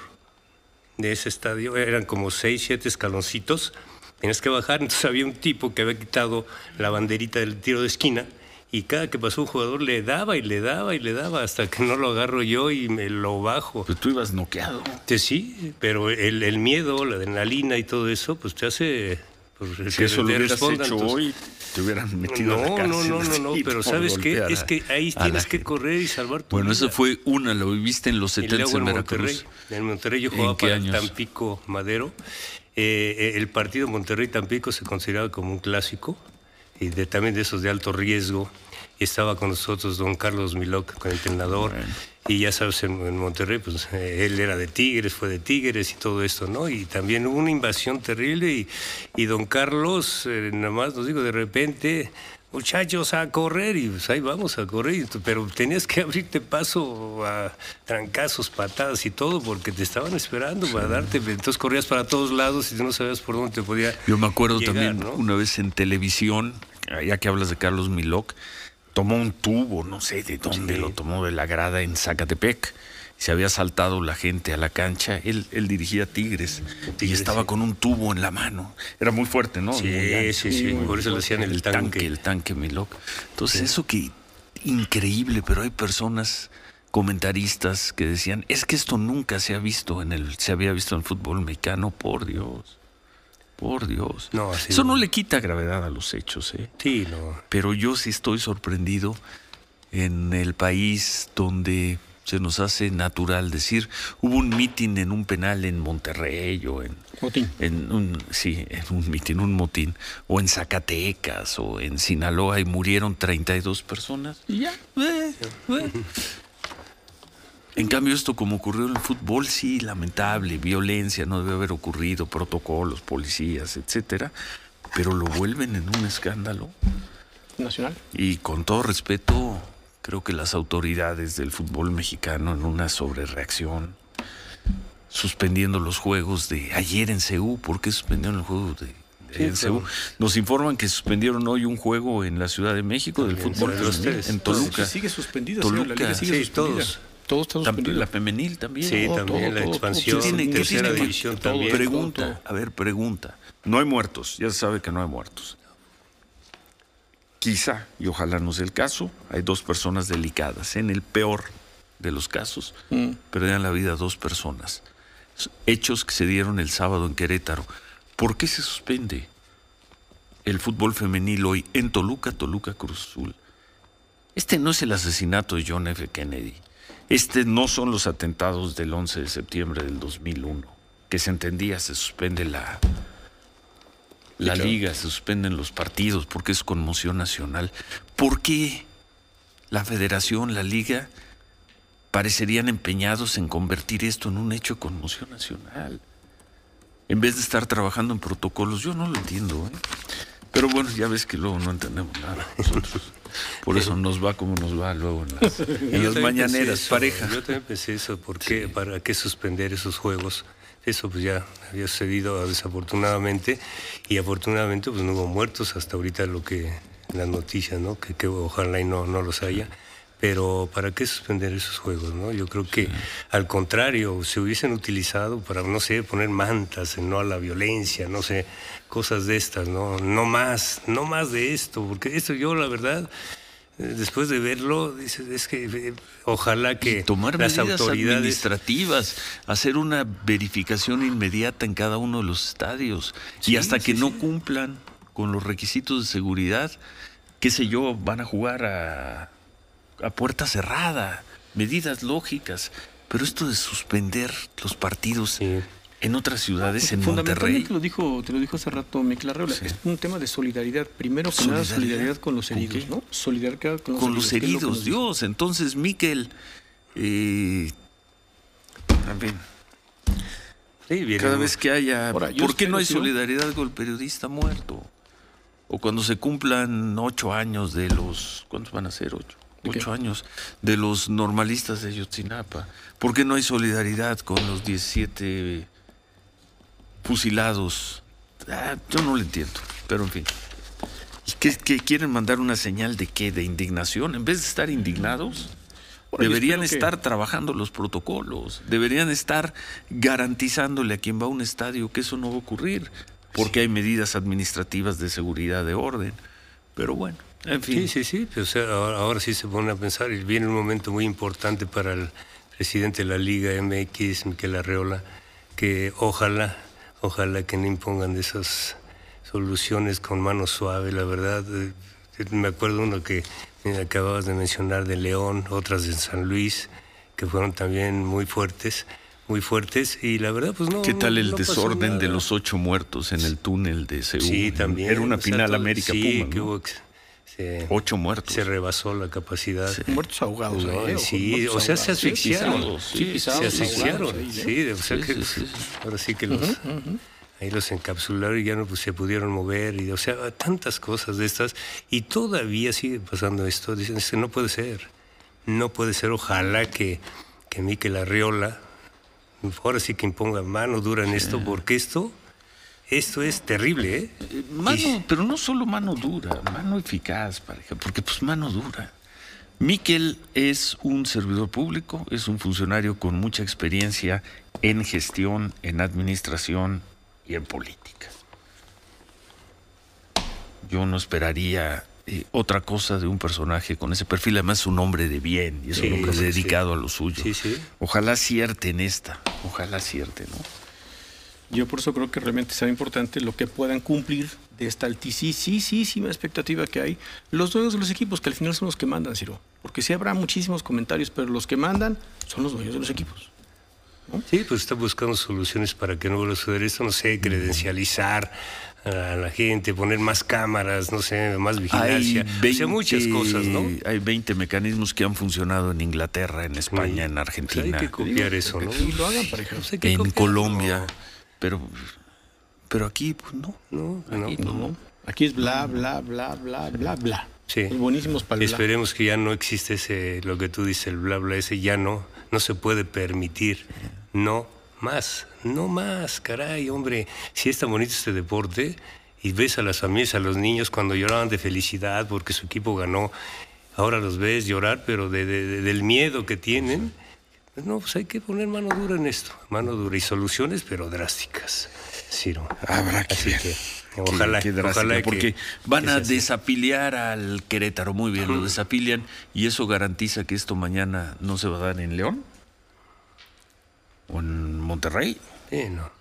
de ese estadio eran como seis, siete escaloncitos. Tenías que bajar, entonces había un tipo que había quitado la banderita del tiro de esquina, y cada que pasó un jugador le daba y le daba y le daba hasta que no lo agarro yo y me lo bajo. Pues tú ibas noqueado. Sí, pero el, el miedo, la adrenalina y todo eso, pues te hace... Pues, si eso lo hubieras hecho entonces, hoy, te hubieran metido no, a la cárcel. No, no, no, no, pero ¿sabes qué? Es que ahí tienes que correr y salvar tu Bueno, vida. eso fue una, lo viviste en los setentas en Veracruz. Monterrey, en Monterrey yo jugaba para años? Tampico Madero. Eh, el partido Monterrey-Tampico se consideraba como un clásico, y de, también de esos de alto riesgo. Estaba con nosotros don Carlos Miloc, con el entrenador, bueno. Y ya sabes, en, en Monterrey, pues eh, él era de Tigres, fue de Tigres y todo esto, ¿no? Y también hubo una invasión terrible, y, y don Carlos, eh, nada más nos dijo de repente, muchachos, a correr, y pues ahí vamos a correr, pero tenías que abrirte paso a trancazos, patadas y todo, porque te estaban esperando sí. para darte, entonces corrías para todos lados y tú no sabías por dónde te podía Yo me acuerdo llegar, también, ¿no? Una vez en televisión, ya que hablas de Carlos Miloc, tomó un tubo, no sé de dónde sí. lo tomó, de la grada en Zacatepec. Se había saltado la gente a la cancha. Él, él dirigía Tigres, Tigres y estaba sí. con un tubo en la mano. Era muy fuerte, ¿no? Sí, muy sí, sí. Por eso le decían el, el tanque. tanque. El tanque Miloc. Entonces, sí. eso que increíble, pero hay personas, comentaristas, que decían, es que esto nunca se ha visto en el, se había visto en el fútbol mexicano, por Dios. Por Dios. No, así Eso no. no le quita gravedad a los hechos, ¿eh? Sí, no. Pero yo sí estoy sorprendido en el país donde se nos hace natural decir, hubo un mitin en un penal en Monterrey o en... Motín. En un, sí, en un mitin, un motín. O en Zacatecas o en Sinaloa y murieron treinta y dos personas. Y ya. Eh, eh. En cambio, esto como ocurrió en el fútbol, sí, lamentable, violencia, no debe haber ocurrido, protocolos, policías, etcétera, pero lo vuelven en un escándalo nacional. Y con todo respeto, creo que las autoridades del fútbol mexicano en una sobrereacción, suspendiendo los juegos de ayer en C U. ¿Por qué suspendieron el juego de, de sí, en C U? Nos informan que suspendieron hoy un juego en la Ciudad de México del fútbol de los en Toluca. Sí, sigue suspendido, Toluca. Sí, la liga sigue sí, suspendida. todos. todo está suspendido. La femenil también. Sí, todo, también todo, la todo, expansión, todo. ¿Qué tercera tiene que- división todo, también. Pregunta, todo, todo. a ver, pregunta. No hay muertos, ya se sabe que no hay muertos. Quizá, y ojalá no sea el caso, hay dos personas delicadas. En el peor de los casos, Mm. perdían la vida dos personas. Hechos que se dieron el sábado en Querétaro. ¿Por qué se suspende el fútbol femenil hoy en Toluca, Toluca, Cruz Azul? Este no es el asesinato de John F. Kennedy. Este no son los atentados del once de septiembre del dos mil uno. Que se entendía, se suspende la, la claro. liga, se suspenden los partidos porque es conmoción nacional. ¿Por qué la federación, la liga, parecerían empeñados en convertir esto en un hecho de conmoción nacional? En vez de estar trabajando en protocolos, yo no lo entiendo, ¿eh? Pero bueno, ya ves que luego no entendemos nada nosotros. Por eso nos va como nos va luego en las, en Yo las también mañaneras, pensé eso, pareja. Yo también pensé eso, ¿por qué? ¿Para qué suspender esos juegos? Eso pues ya había sucedido desafortunadamente, y afortunadamente pues no hubo muertos hasta ahorita, lo que las noticias, ¿no? Que, que ojalá y no, no los haya. Pero ¿para qué suspender esos juegos, no? Yo creo que, al contrario, se hubiesen utilizado para, no sé, poner mantas en no a la violencia, no sé, cosas de estas, ¿no? No más, no más de esto, porque esto yo, la verdad, eh, después de verlo, dices, es que eh, ojalá que Tomar las medidas autoridades... administrativas, hacer una verificación inmediata en cada uno de los estadios. Sí, y hasta que sí, no sí. cumplan con los requisitos de seguridad, qué sé yo, van a jugar a, a puerta cerrada. Medidas lógicas. Pero esto de suspender los partidos en otras ciudades, en Monterrey. Fundamentalmente lo dijo, te lo dijo hace rato Miquel Arreola, es un tema de solidaridad. Primero que nada, ¿Solidaridad? solidaridad con los ¿Con heridos, qué? ¿no? Solidaridad con los Con los heridos. ¿qué es lo que heridos, nos dice? Dios. Entonces, Miquel, eh, también, Sí, viene cada un- vez que haya... Ahora, yo ¿Por qué no hay espero, Ciro, solidaridad con el periodista muerto? O cuando se cumplan ocho años de los... ¿Cuántos van a ser? Ocho. ¿De qué? Ocho años de los normalistas de Ayotzinapa. ¿Por qué no hay solidaridad con los diecisiete fusilados? Ah, yo no lo entiendo, pero en fin. ¿Y qué, qué quieren mandar una señal de qué? ¿De indignación? En vez de estar indignados, Ahora, yo deberían espero que- estar trabajando los protocolos, deberían estar garantizándole a quien va a un estadio que eso no va a ocurrir, porque hay medidas administrativas de seguridad de orden. Pero bueno, en fin. Sí, sí, sí, pero, o sea, ahora, ahora sí se pone a pensar, y viene un momento muy importante para el presidente de la Liga M X, Miquel Arreola, que ojalá, ojalá que no impongan de esas soluciones con mano suave, la verdad. Eh, me acuerdo uno que me acababas de mencionar de León, otras de San Luis, que fueron también muy fuertes, muy fuertes, y la verdad, pues no. ¿Qué tal el no pasó desorden de nada. los ocho muertos en el túnel de Seúl? Sí, también. Era una o sea, final todo- América sí, Puma, que ¿no? hubo que se, Ocho muertos. se rebasó la capacidad. Muertos ahogados. No, ahí, ¿eh? sí, Muertos o sea, se ahogados. Sí, asfixiaron. pisados, sí, se pisados, asfixiaron. ahogados ahí, ¿eh? Sí, o sea Sí, que sí, sí. ahora sí que los, ahí los encapsularon y ya no pues, se pudieron mover. Y, o sea, tantas cosas de estas. Y todavía sigue pasando esto. Dicen, es que no puede ser. No puede ser. Ojalá que, que Miquel Arreola ahora sí que imponga mano dura en esto, porque esto, esto es terrible, ¿eh? Eh, Mano, pero no solo mano dura, mano eficaz, pareja, porque pues mano dura. Miquel es un servidor público, es un funcionario con mucha experiencia en gestión, en administración y en política. Yo no esperaría eh, otra cosa de un personaje con ese perfil, además es un hombre de bien y es Sí, un hombre sí, dedicado sí. a lo suyo. Sí, sí. Ojalá acierte en esta, ojalá acierte, ¿no? Yo por eso creo que realmente será importante lo que puedan cumplir de esta altísima expectativa que hay los dueños de los equipos, que al final son los que mandan, Ciro. Porque sí habrá muchísimos comentarios, pero los que mandan son los dueños de los equipos. Sí, pues está buscando soluciones para que no vuelva a suceder esto, no sé, credencializar a la gente, poner más cámaras, no sé, más vigilancia, o sea, muchas cosas, ¿no? Hay veinte mecanismos que han funcionado en Inglaterra, en España, en Argentina. Pues hay que copiar eso, ¿no? Y lo hagan, pareja. Pues hay que en copiarlo. Colombia, pero pero aquí pues no, No, aquí no, no. Aquí es bla, bla, bla, bla, bla, bla. Sí. Los buenísimos para el bla. Esperemos que ya no existe ese, lo que tú dices, el bla bla ese, ya no, no se puede permitir, no más, no más, caray, hombre, si es tan bonito este deporte y ves a las familias, a los niños cuando lloraban de felicidad porque su equipo ganó, ahora los ves llorar, pero de, de- de- del miedo que tienen No, pues hay que poner mano dura en esto, mano dura y soluciones, pero drásticas, Ciro. Habrá que Así ver. que ojalá, Qué, qué ojalá que, porque van que a así. desafiliar al Querétaro, muy bien, lo desafilian y eso garantiza que esto mañana no se va a dar en León o en Monterrey. Eh, no.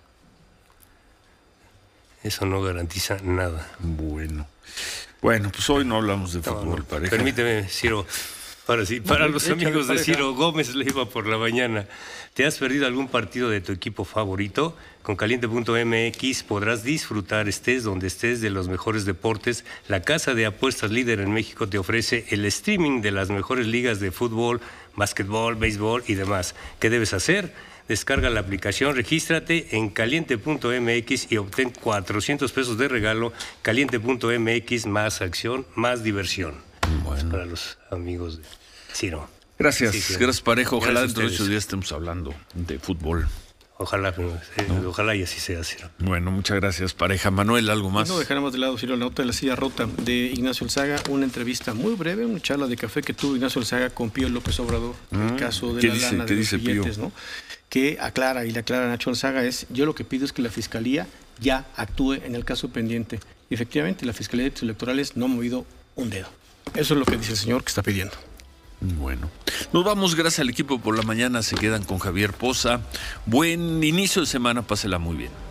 Eso no garantiza nada. Bueno. Bueno, pues hoy no hablamos de No, fútbol, no. pareja. Permíteme, Ciro. Para, sí, para No, los échale, amigos de pareja. Ciro Gómez Leiva por la mañana, ¿te has perdido algún partido de tu equipo favorito? Con caliente punto m x podrás disfrutar, estés donde estés, de los mejores deportes. La casa de apuestas líder en México te ofrece el streaming de las mejores ligas de fútbol, básquetbol, béisbol y demás. ¿Qué debes hacer? Descarga la aplicación, regístrate en caliente punto m x y obtén cuatrocientos pesos de regalo. Caliente punto m x, más acción, más diversión. Bueno. Para los amigos de Ciro. Gracias, Sí, sí. gracias pareja. Ojalá Gracias a dentro de ustedes. ocho días estemos hablando de fútbol. Ojalá, pero, eh, ojalá y así sea, Ciro. Bueno, muchas gracias pareja. Manuel, ¿algo más? No dejaremos de lado, Ciro, la nota de la silla rota de Ignacio Alzaga, una entrevista muy breve, una charla de café que tuvo Ignacio Alzaga con Pío López Obrador, Mm, el caso de ¿qué la dice- lana qué de los dice Pío? billetes, ¿no? Que aclara y le aclara a Nacho Alzaga es, yo lo que pido es que la Fiscalía ya actúe en el caso pendiente. Y efectivamente, la Fiscalía de Delitos Electorales no ha movido un dedo. Eso es lo que dice el señor que está pidiendo. Bueno, nos vamos, gracias al equipo por la mañana, se quedan con Javier Poza. Buen inicio de semana, pásela muy bien.